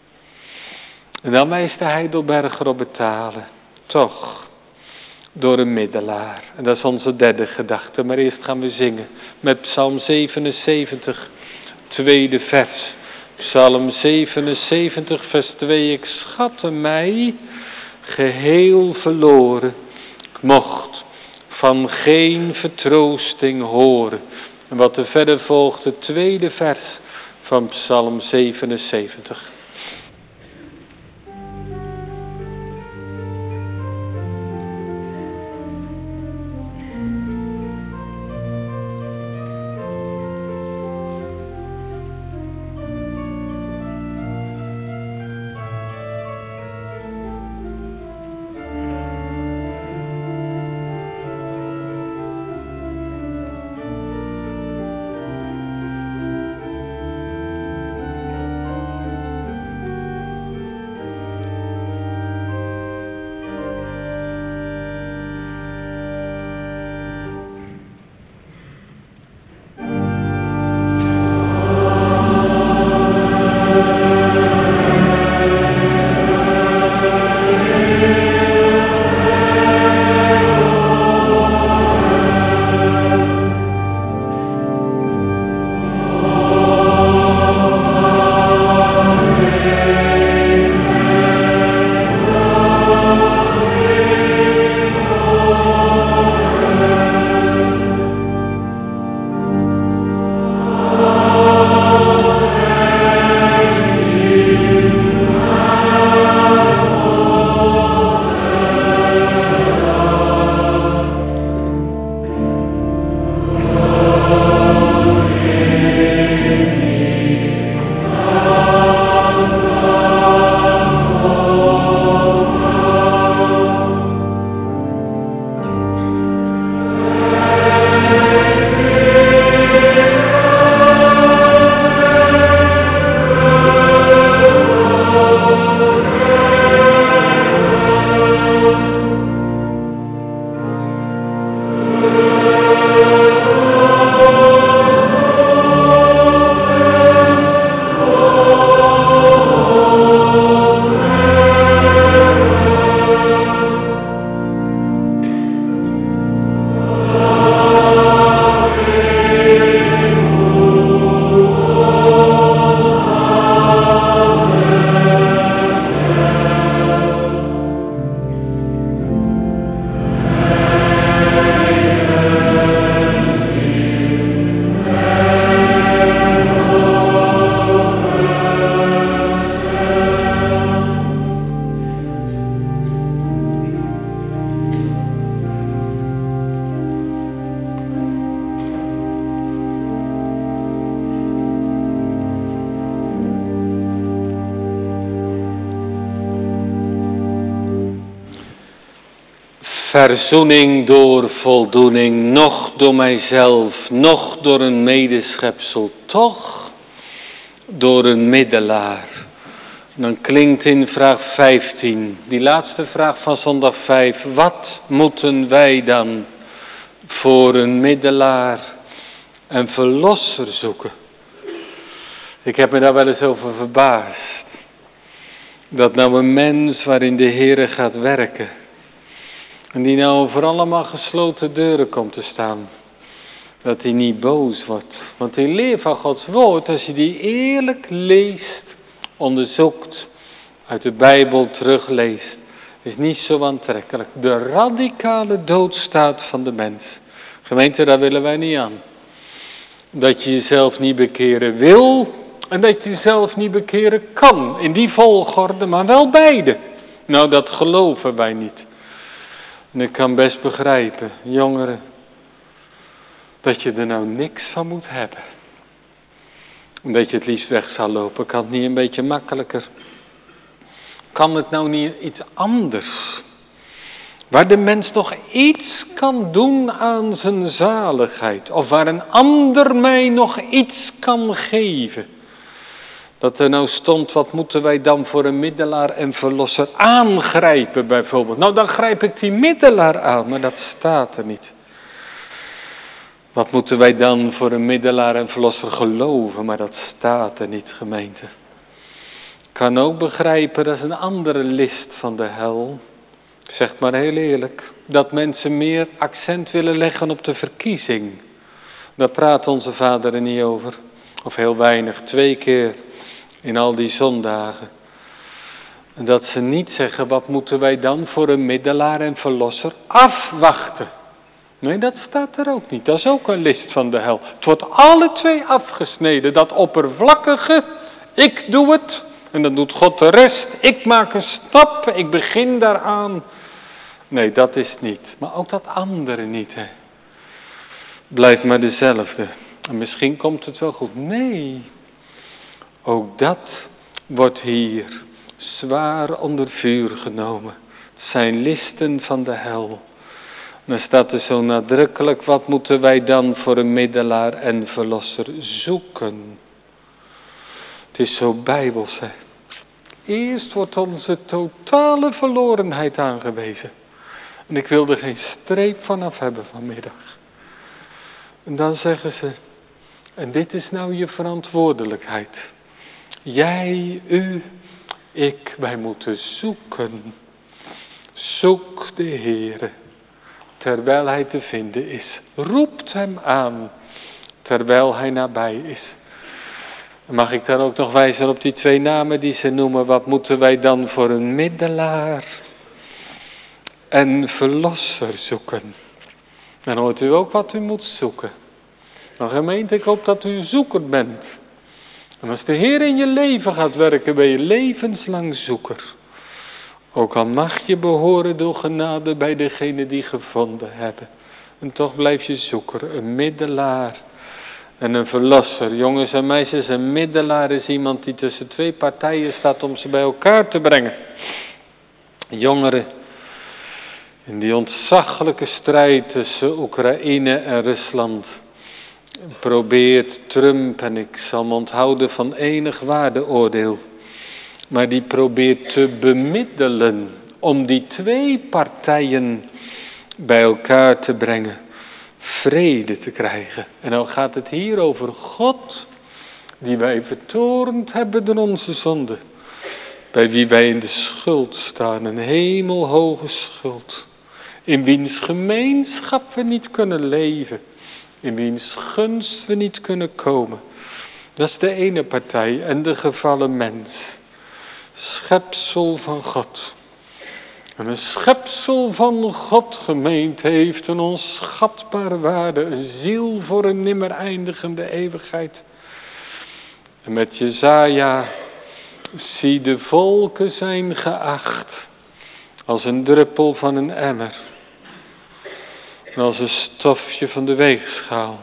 En dan wijst de Heidelberger op betalen. Toch. Door een middelaar. En dat is onze derde gedachte. Maar eerst gaan we zingen. Met Psalm zevenenzeventig. tweede vers. Psalm zevenenzeventig, vers twee. Ik schatte mij geheel verloren. Ik mocht van geen vertroosting horen. En wat er verder volgt, het tweede vers van Psalm zevenenzeventig. Verzoening door voldoening, noch door mijzelf, noch door een medeschepsel, toch door een middelaar. En dan klinkt in vraag vijftien, die laatste vraag van zondag vijf, wat moeten wij dan voor een middelaar en verlosser zoeken? Ik heb me daar wel eens over verbaasd. Dat nou een mens waarin de Heere gaat werken, en die nou voor allemaal gesloten deuren komt te staan, dat hij niet boos wordt. Want die leer van Gods woord, als je die eerlijk leest, onderzoekt, uit de Bijbel terugleest, is niet zo aantrekkelijk. De radicale doodstaat van de mens. Gemeente, daar willen wij niet aan. Dat je jezelf niet bekeren wil en dat je jezelf niet bekeren kan. In die volgorde, maar wel beide. Nou, dat geloven wij niet. En ik kan best begrijpen, jongeren, dat je er nou niks van moet hebben. Omdat je het liefst weg zal lopen. Kan het niet een beetje makkelijker? Kan het nou niet iets anders? Waar de mens nog iets kan doen aan zijn zaligheid. Of waar een ander mij nog iets kan geven. Dat er nou stond, wat moeten wij dan voor een middelaar en verlosser aangrijpen bijvoorbeeld. Nou, dan grijp ik die middelaar aan, maar dat staat er niet. Wat moeten wij dan voor een middelaar en verlosser geloven, maar dat staat er niet, gemeente. Ik kan ook begrijpen, dat is een andere list van de hel. Ik zeg maar heel eerlijk, dat mensen meer accent willen leggen op de verkiezing. Daar praat onze Vader er niet over. Of heel weinig, twee keer in al die zondagen. En dat ze niet zeggen, wat moeten wij dan voor een middelaar en verlosser afwachten. Nee, dat staat er ook niet. Dat is ook een list van de hel. Het wordt alle twee afgesneden. Dat oppervlakkige, ik doe het. En dan doet God de rest. Ik maak een stap, ik begin daaraan. Nee, dat is niet. Maar ook dat andere niet, hè. Blijft maar dezelfde. En misschien komt het wel goed. Nee, ook dat wordt hier zwaar onder vuur genomen. Het zijn listen van de hel. Dan staat er zo nadrukkelijk, wat moeten wij dan voor een middelaar en verlosser zoeken? Het is zo bijbels, hè. Eerst wordt onze totale verlorenheid aangewezen. En ik wil er geen streep vanaf hebben vanmiddag. En dan zeggen ze, en dit is nou je verantwoordelijkheid. Jij, u, ik, wij moeten zoeken. Zoek de Heere, terwijl hij te vinden is. Roept hem aan, terwijl hij nabij is. Mag ik dan ook nog wijzen op die twee namen die ze noemen. Wat moeten wij dan voor een middelaar en verlosser zoeken? Dan hoort u ook wat u moet zoeken. Maar gemeente, ik hoop dat u een zoeker bent. En als de Heer in je leven gaat werken, ben je levenslang zoeker. Ook al mag je behoren door genade bij degene die gevonden hebben. En toch blijf je zoeker, een middelaar en een verlosser. Jongens en meisjes, een middelaar is iemand die tussen twee partijen staat om ze bij elkaar te brengen. Jongeren, in die ontzaglijke strijd tussen Oekraïne en Rusland probeert Trump, en ik zal me onthouden van enig waardeoordeel, maar die probeert te bemiddelen om die twee partijen bij elkaar te brengen, vrede te krijgen. En nou gaat het hier over God, die wij vertoornd hebben door onze zonde, bij wie wij in de schuld staan, een hemelhoge schuld, in wiens gemeenschap we niet kunnen leven, in wiens gunst we niet kunnen komen. Dat is de ene partij. En de gevallen mens, schepsel van God. En een schepsel van God, gemeente, heeft een onschatbare waarde, een ziel voor een nimmer eindigende eeuwigheid. En met Jesaja, zie de volken zijn geacht als een druppel van een emmer. En als een stofje van de weegschaal.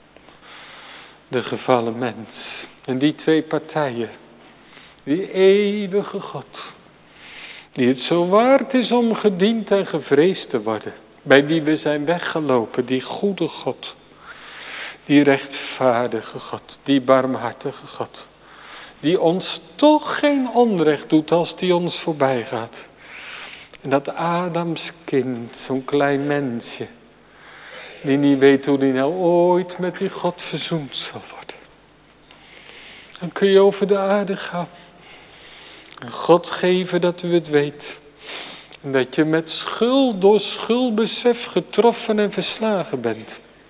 De gevallen mens. En die twee partijen. Die eeuwige God. Die het zo waard is om gediend en gevreesd te worden. Bij wie we zijn weggelopen. Die goede God. Die rechtvaardige God. Die barmhartige God. Die ons toch geen onrecht doet als die ons voorbij gaat. En dat Adams kind, zo'n klein mensje, die niet weet hoe die nou ooit met die God verzoend zal worden. Dan kun je over de aarde gaan. En God geven dat u het weet. En dat je met schuld door schuldbesef getroffen en verslagen bent.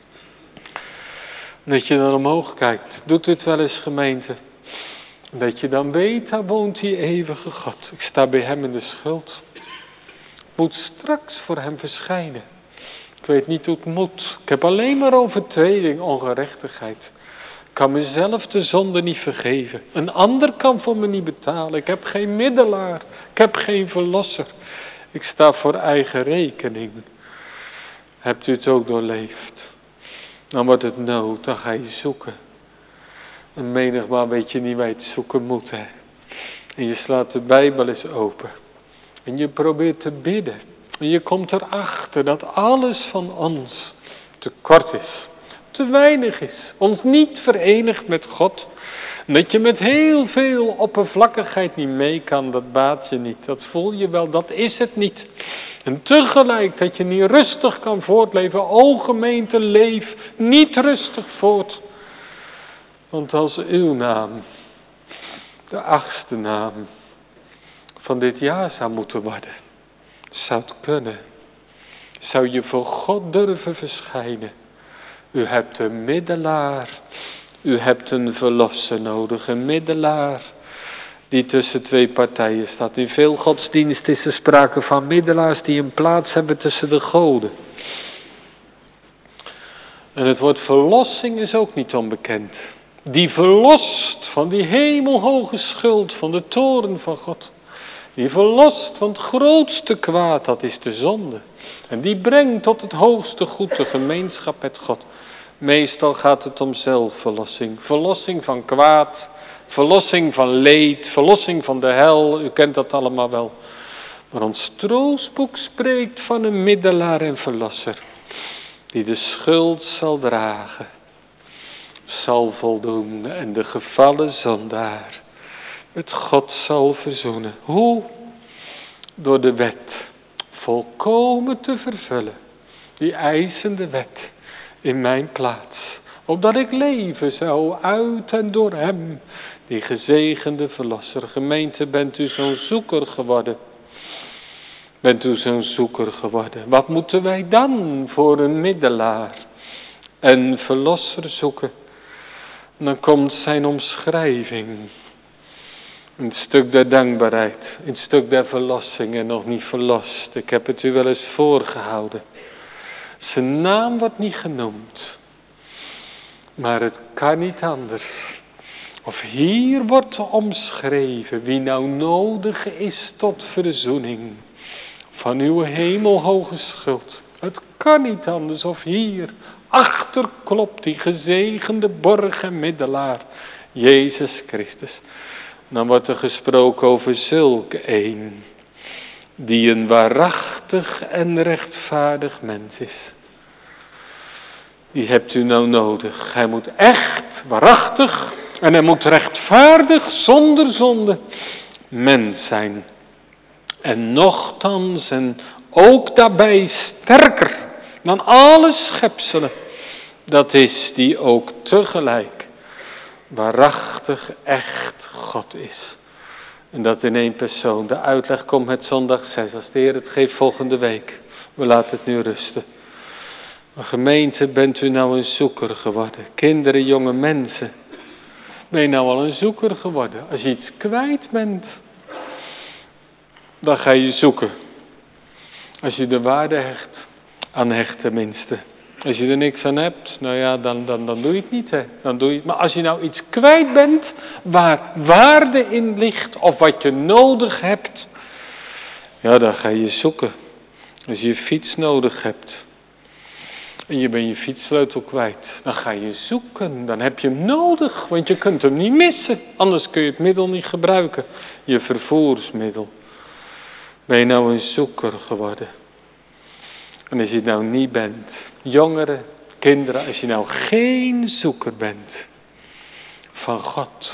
En dat je dan omhoog kijkt. Doet u het wel eens, gemeente? En dat je dan weet, daar woont die eeuwige God. Ik sta bij hem in de schuld. Ik moet straks voor hem verschijnen. Ik weet niet hoe het moet. Ik heb alleen maar overtreding, ongerechtigheid. Ik kan mezelf de zonde niet vergeven. Een ander kan voor me niet betalen. Ik heb geen middelaar. Ik heb geen verlosser. Ik sta voor eigen rekening. Hebt u het ook doorleefd? Dan wordt het nood, dan ga je zoeken. En menigmaal weet je niet waar je het zoeken moet, hè. En je slaat de Bijbel eens open. En je probeert te bidden. En je komt erachter dat alles van ons te kort is. Te weinig is. Ons niet verenigt met God. En dat je met heel veel oppervlakkigheid niet mee kan. Dat baat je niet. Dat voel je wel. Dat is het niet. En tegelijk dat je niet rustig kan voortleven. O gemeente, leef niet rustig voort. Want als uw naam, de achtste naam van dit jaar zou moeten worden, zou het kunnen. Zou je voor God durven verschijnen. U hebt een middelaar U hebt een verlosser nodig, een middelaar die tussen twee partijen staat. In veel godsdiensten is er sprake van middelaars die een plaats hebben tussen de goden. En het woord verlossing is ook niet onbekend. Die verlost van die hemelhoge schuld, van de toorn van God. Die verlost van het grootste kwaad, dat is de zonde. En die brengt tot het hoogste goed, de gemeenschap met God. Meestal gaat het om zelfverlossing. Verlossing van kwaad, verlossing van leed, verlossing van de hel. U kent dat allemaal wel. Maar ons troostboek spreekt van een middelaar en verlosser. Die de schuld zal dragen, zal voldoen en de gevallen zondaar met God zal verzoenen. Hoe? Door de wet volkomen te vervullen. Die eisende wet in mijn plaats. Opdat ik leven zou uit en door hem, die gezegende verlosser. Gemeente, bent u zo'n zoeker geworden? Bent u zo'n zoeker geworden? Wat moeten wij dan voor een middelaar en verlosser zoeken? En dan komt zijn omschrijving. In het stuk der dankbaarheid, in het stuk der verlossing en nog niet verlost. Ik heb het u wel eens voorgehouden. Zijn naam wordt niet genoemd. Maar het kan niet anders. Of hier wordt omschreven wie nou nodig is tot verzoening van uw hemelhoge schuld. Het kan niet anders of hier achter klopt die gezegende borg en middelaar, Jezus Christus. Dan wordt er gesproken over zulk een die een waarachtig en rechtvaardig mens is. Die hebt u nou nodig. Hij moet echt, waarachtig en hij moet rechtvaardig zonder zonde mens zijn. En nochtans en ook daarbij sterker dan alle schepselen. Dat is die ook tegelijk waarachtig echt God is. En dat in één persoon. De uitleg komt met zondag zes. Als de Heer het geeft volgende week. We laten het nu rusten. Maar gemeente, bent u nou een zoeker geworden? Kinderen, jonge mensen. Ben je nou al een zoeker geworden? Als je iets kwijt bent, dan ga je zoeken. Als je er waarde hecht, aan hecht tenminste. Als je er niks aan hebt, nou ja, dan, dan, dan doe je het niet. Hè. Dan doe je het. Maar als je nou iets kwijt bent, waar waarde in ligt, of wat je nodig hebt, ja, dan ga je zoeken. Als je je fiets nodig hebt, en je bent je fietssleutel kwijt, dan ga je zoeken. Dan heb je hem nodig, want je kunt hem niet missen. Anders kun je het middel niet gebruiken. Je vervoersmiddel. Ben je nou een zoeker geworden? En als je het nou niet bent, jongeren, kinderen, als je nou geen zoeker bent van God,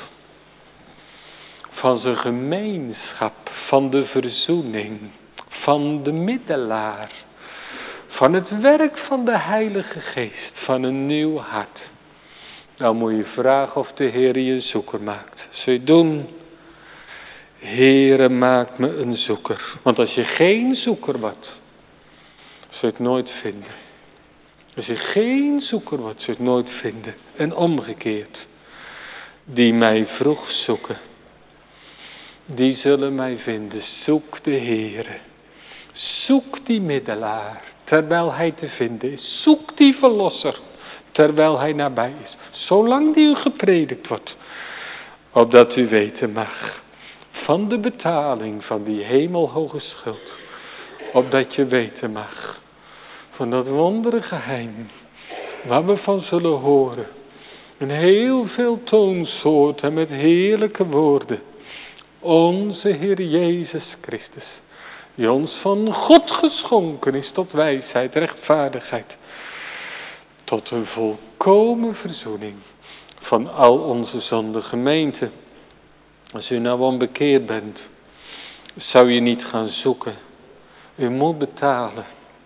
van zijn gemeenschap, van de verzoening, van de middelaar, van het werk van de Heilige Geest, van een nieuw hart, dan moet je vragen of de Heer je een zoeker maakt. Zul je doen? Heere, maak me een zoeker. Want als je geen zoeker wordt, zul je het nooit vinden. Als je geen zoeker wordt, zul je het nooit vinden. En omgekeerd. Die mij vroeg zoeken, die zullen mij vinden. Zoek de Heere. Zoek die middelaar, terwijl hij te vinden is. Zoek die verlosser, terwijl hij nabij is. Zolang die u gepredikt wordt, opdat u weten mag van de betaling van die hemelhoge schuld. Opdat je weten mag van dat wondere geheim waar we van zullen horen. En heel veel toonsoorten met heerlijke woorden. Onze Heer Jezus Christus, die ons van God geschonken is tot wijsheid, rechtvaardigheid. Tot een volkomen verzoening van al onze zonde. Gemeente, als u nou onbekeerd bent, zou je niet gaan zoeken. U moet betalen.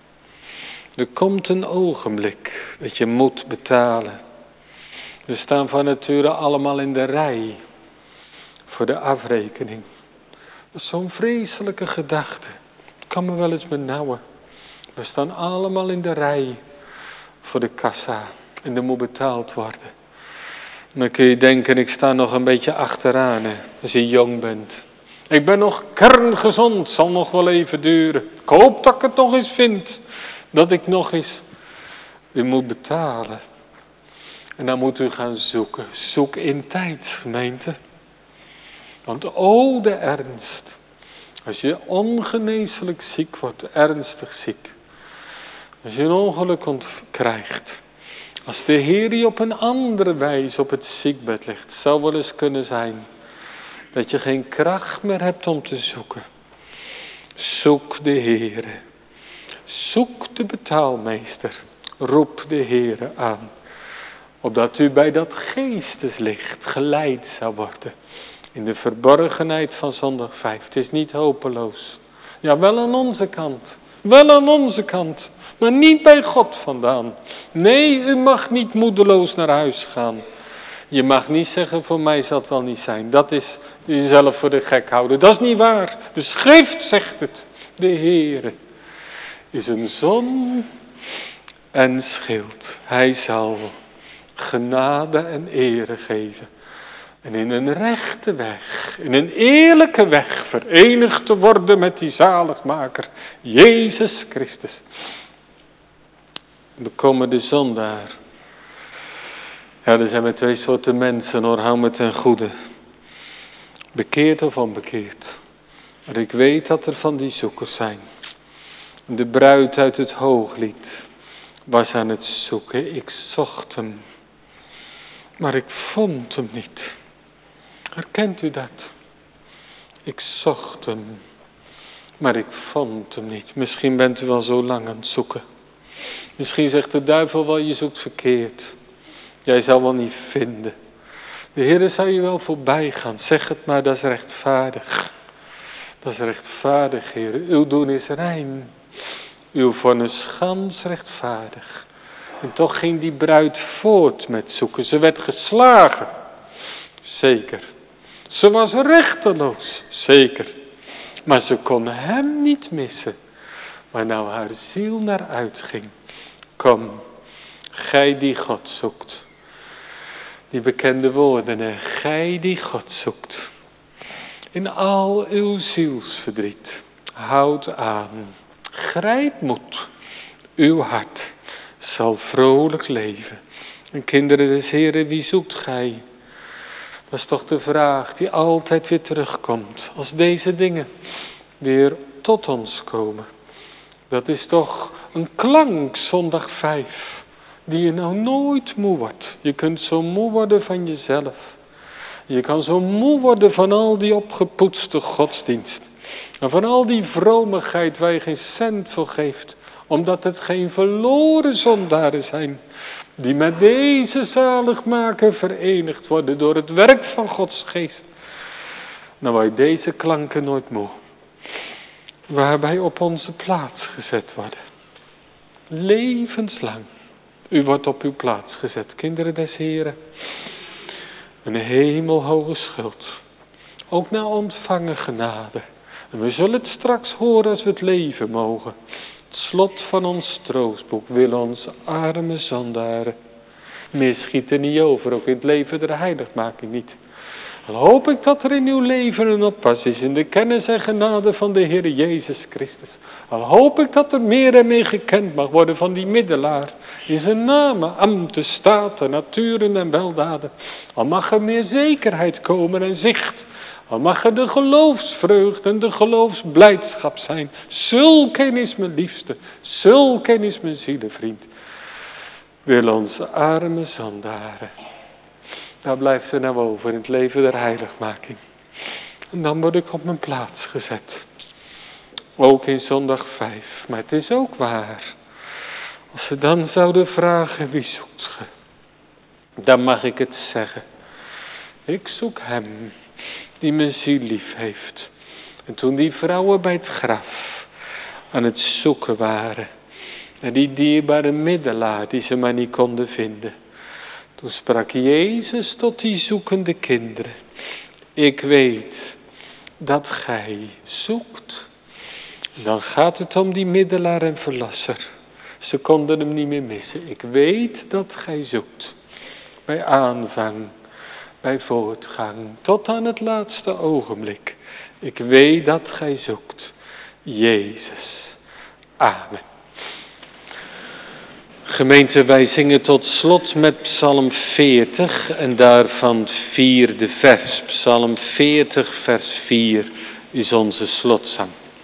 Er komt een ogenblik dat je moet betalen. We staan van nature allemaal in de rij voor de afrekening. Dat is zo'n vreselijke gedachte. Het kan me wel eens benauwen. We staan allemaal in de rij voor de kassa en er moet betaald worden. Dan kun je denken, ik sta nog een beetje achteraan, hè, als je jong bent. Ik ben nog kerngezond, zal nog wel even duren. Ik hoop dat ik het nog eens vind, dat ik nog eens... U moet betalen. En dan moet u gaan zoeken. Zoek in tijd, gemeente. Want o, de ernst. Als je ongeneeslijk ziek wordt, ernstig ziek. Als je een ongeluk ont- krijgt. Als de Heer je op een andere wijze op het ziekbed legt. Het zou wel eens kunnen zijn dat je geen kracht meer hebt om te zoeken. Zoek de Heer. Zoek de betaalmeester. Roep de Heer aan. Opdat u bij dat geesteslicht geleid zou worden. In de verborgenheid van zondag vijf. Het is niet hopeloos. Ja, wel aan onze kant. Wel aan onze kant. Maar niet bij God vandaan. Nee, u mag niet moedeloos naar huis gaan. Je mag niet zeggen, voor mij zal het wel niet zijn. Dat is jezelf voor de gek houden. Dat is niet waar. De schrift zegt het. De Heere is een zon en schild. Hij zal genade en ere geven. En in een rechte weg, in een eerlijke weg, verenigd te worden met die zaligmaker, Jezus Christus. We komen de zondaar. Ja, er zijn maar twee soorten mensen, hoor, hou me ten goede. Bekeerd of onbekeerd. Maar ik weet dat er van die zoekers zijn. De bruid uit het Hooglied was aan het zoeken. Ik zocht hem. Maar ik vond hem niet. Herkent u dat? Ik zocht hem. Maar ik vond hem niet. Misschien bent u al zo lang aan het zoeken. Misschien zegt de duivel wel, je zoekt verkeerd. Jij zal wel niet vinden. De Heer zou je wel voorbij gaan. Zeg het maar, dat is rechtvaardig. Dat is rechtvaardig, Heer. Uw doen is rein. Uw vonnis gans rechtvaardig. En toch ging die bruid voort met zoeken. Ze werd geslagen. Zeker. Ze was rechteloos. Zeker. Maar ze kon hem niet missen. Waar nou haar ziel naar uitging. Kom, gij die God zoekt. Die bekende woorden, hè. Gij die God zoekt. In al uw zielsverdriet. Houd aan. Grijp moed. Uw hart zal vrolijk leven. En kinderen des Heren, wie zoekt gij? Dat is toch de vraag die altijd weer terugkomt. Als deze dingen weer tot ons komen. Dat is toch een klank, zondag vijf. Die je nou nooit moe wordt. Je kunt zo moe worden van jezelf. Je kan zo moe worden van al die opgepoetste godsdienst. En van al die vromigheid waar je geen cent voor geeft. Omdat het geen verloren zondaren zijn. Die met deze zaligmaker verenigd worden door het werk van Gods geest. Nou, wij deze klanken nooit moe. Waarbij op onze plaats gezet worden. Levenslang. U wordt op uw plaats gezet, kinderen des Heren. Een hemelhoge schuld. Ook na ontvangen genade. En we zullen het straks horen als we het leven mogen. Het slot van ons troostboek wil ons arme zondaren. Meer schiet er niet over, ook in het leven der heiligmaking niet. Dan hoop ik dat er in uw leven een oppas is in de kennis en genade van de Heer Jezus Christus. Al hoop ik dat er meer en meer gekend mag worden van die middelaar. In zijn namen, ambten, staten, naturen en weldaden. Al mag er meer zekerheid komen en zicht. Al mag er de geloofsvreugde en de geloofsblijdschap zijn. Zulken is mijn liefste. Zulken is mijn zielenvriend. Wil onze arme zondaren. Daar blijft er nou over in het leven der heiligmaking. En dan word ik op mijn plaats gezet. Ook in zondag vijf. Maar het is ook waar. Als ze dan zouden vragen, wie zoekt ge? Dan mag ik het zeggen. Ik zoek hem die mijn ziel lief heeft. En toen die vrouwen bij het graf aan het zoeken waren. En die dierbare middelaar die ze maar niet konden vinden. Toen sprak Jezus tot die zoekende kinderen. Ik weet dat gij zoekt. Dan gaat het om die middelaar en verlosser. Ze konden hem niet meer missen. Ik weet dat gij zoekt. Bij aanvang bij voortgang tot aan het laatste ogenblik. Ik weet dat gij zoekt, Jezus. Amen. Gemeente, wij zingen tot slot met Psalm veertig en daarvan het vierde vers. Psalm veertig, vers vier is onze slotzang.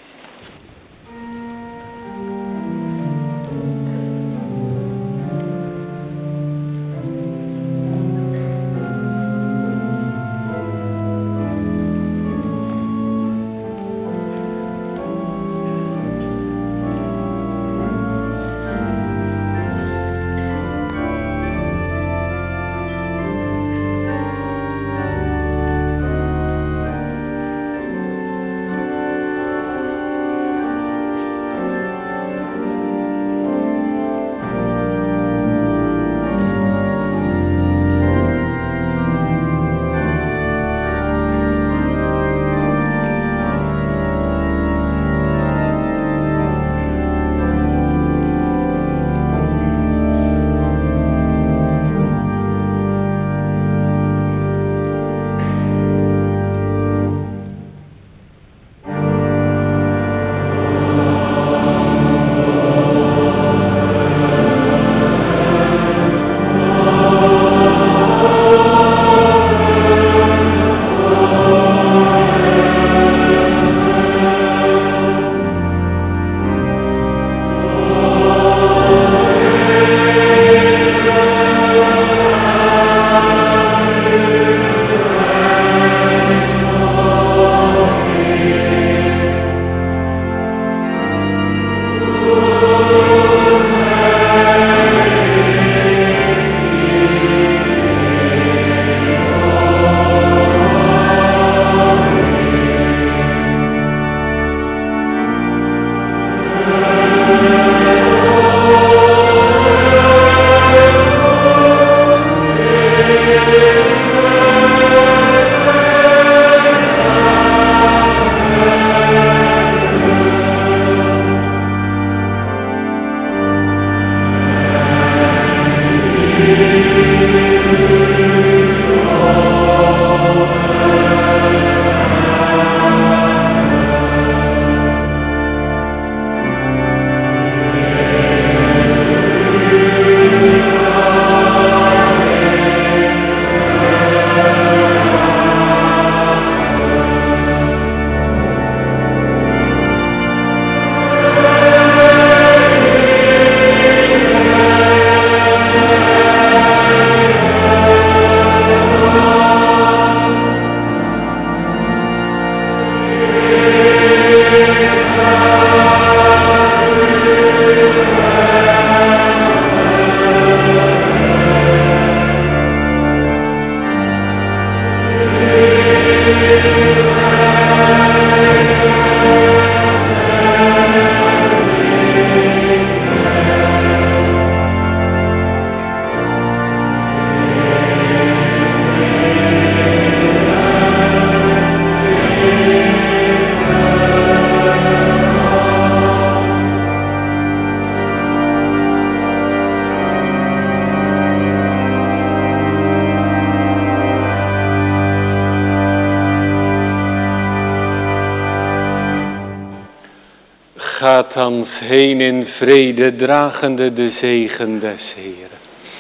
Gaat thans heen in vrede, dragende de zegen des Heeren.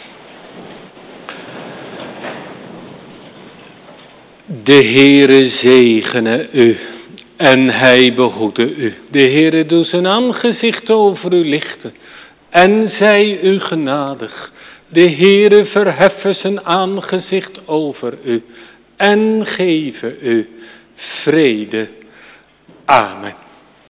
De Heere zegene u en hij behoede u. De Heere doet zijn aangezicht over u lichten en zij u genadig. De Heere verheffen zijn aangezicht over u en geven u vrede. Amen.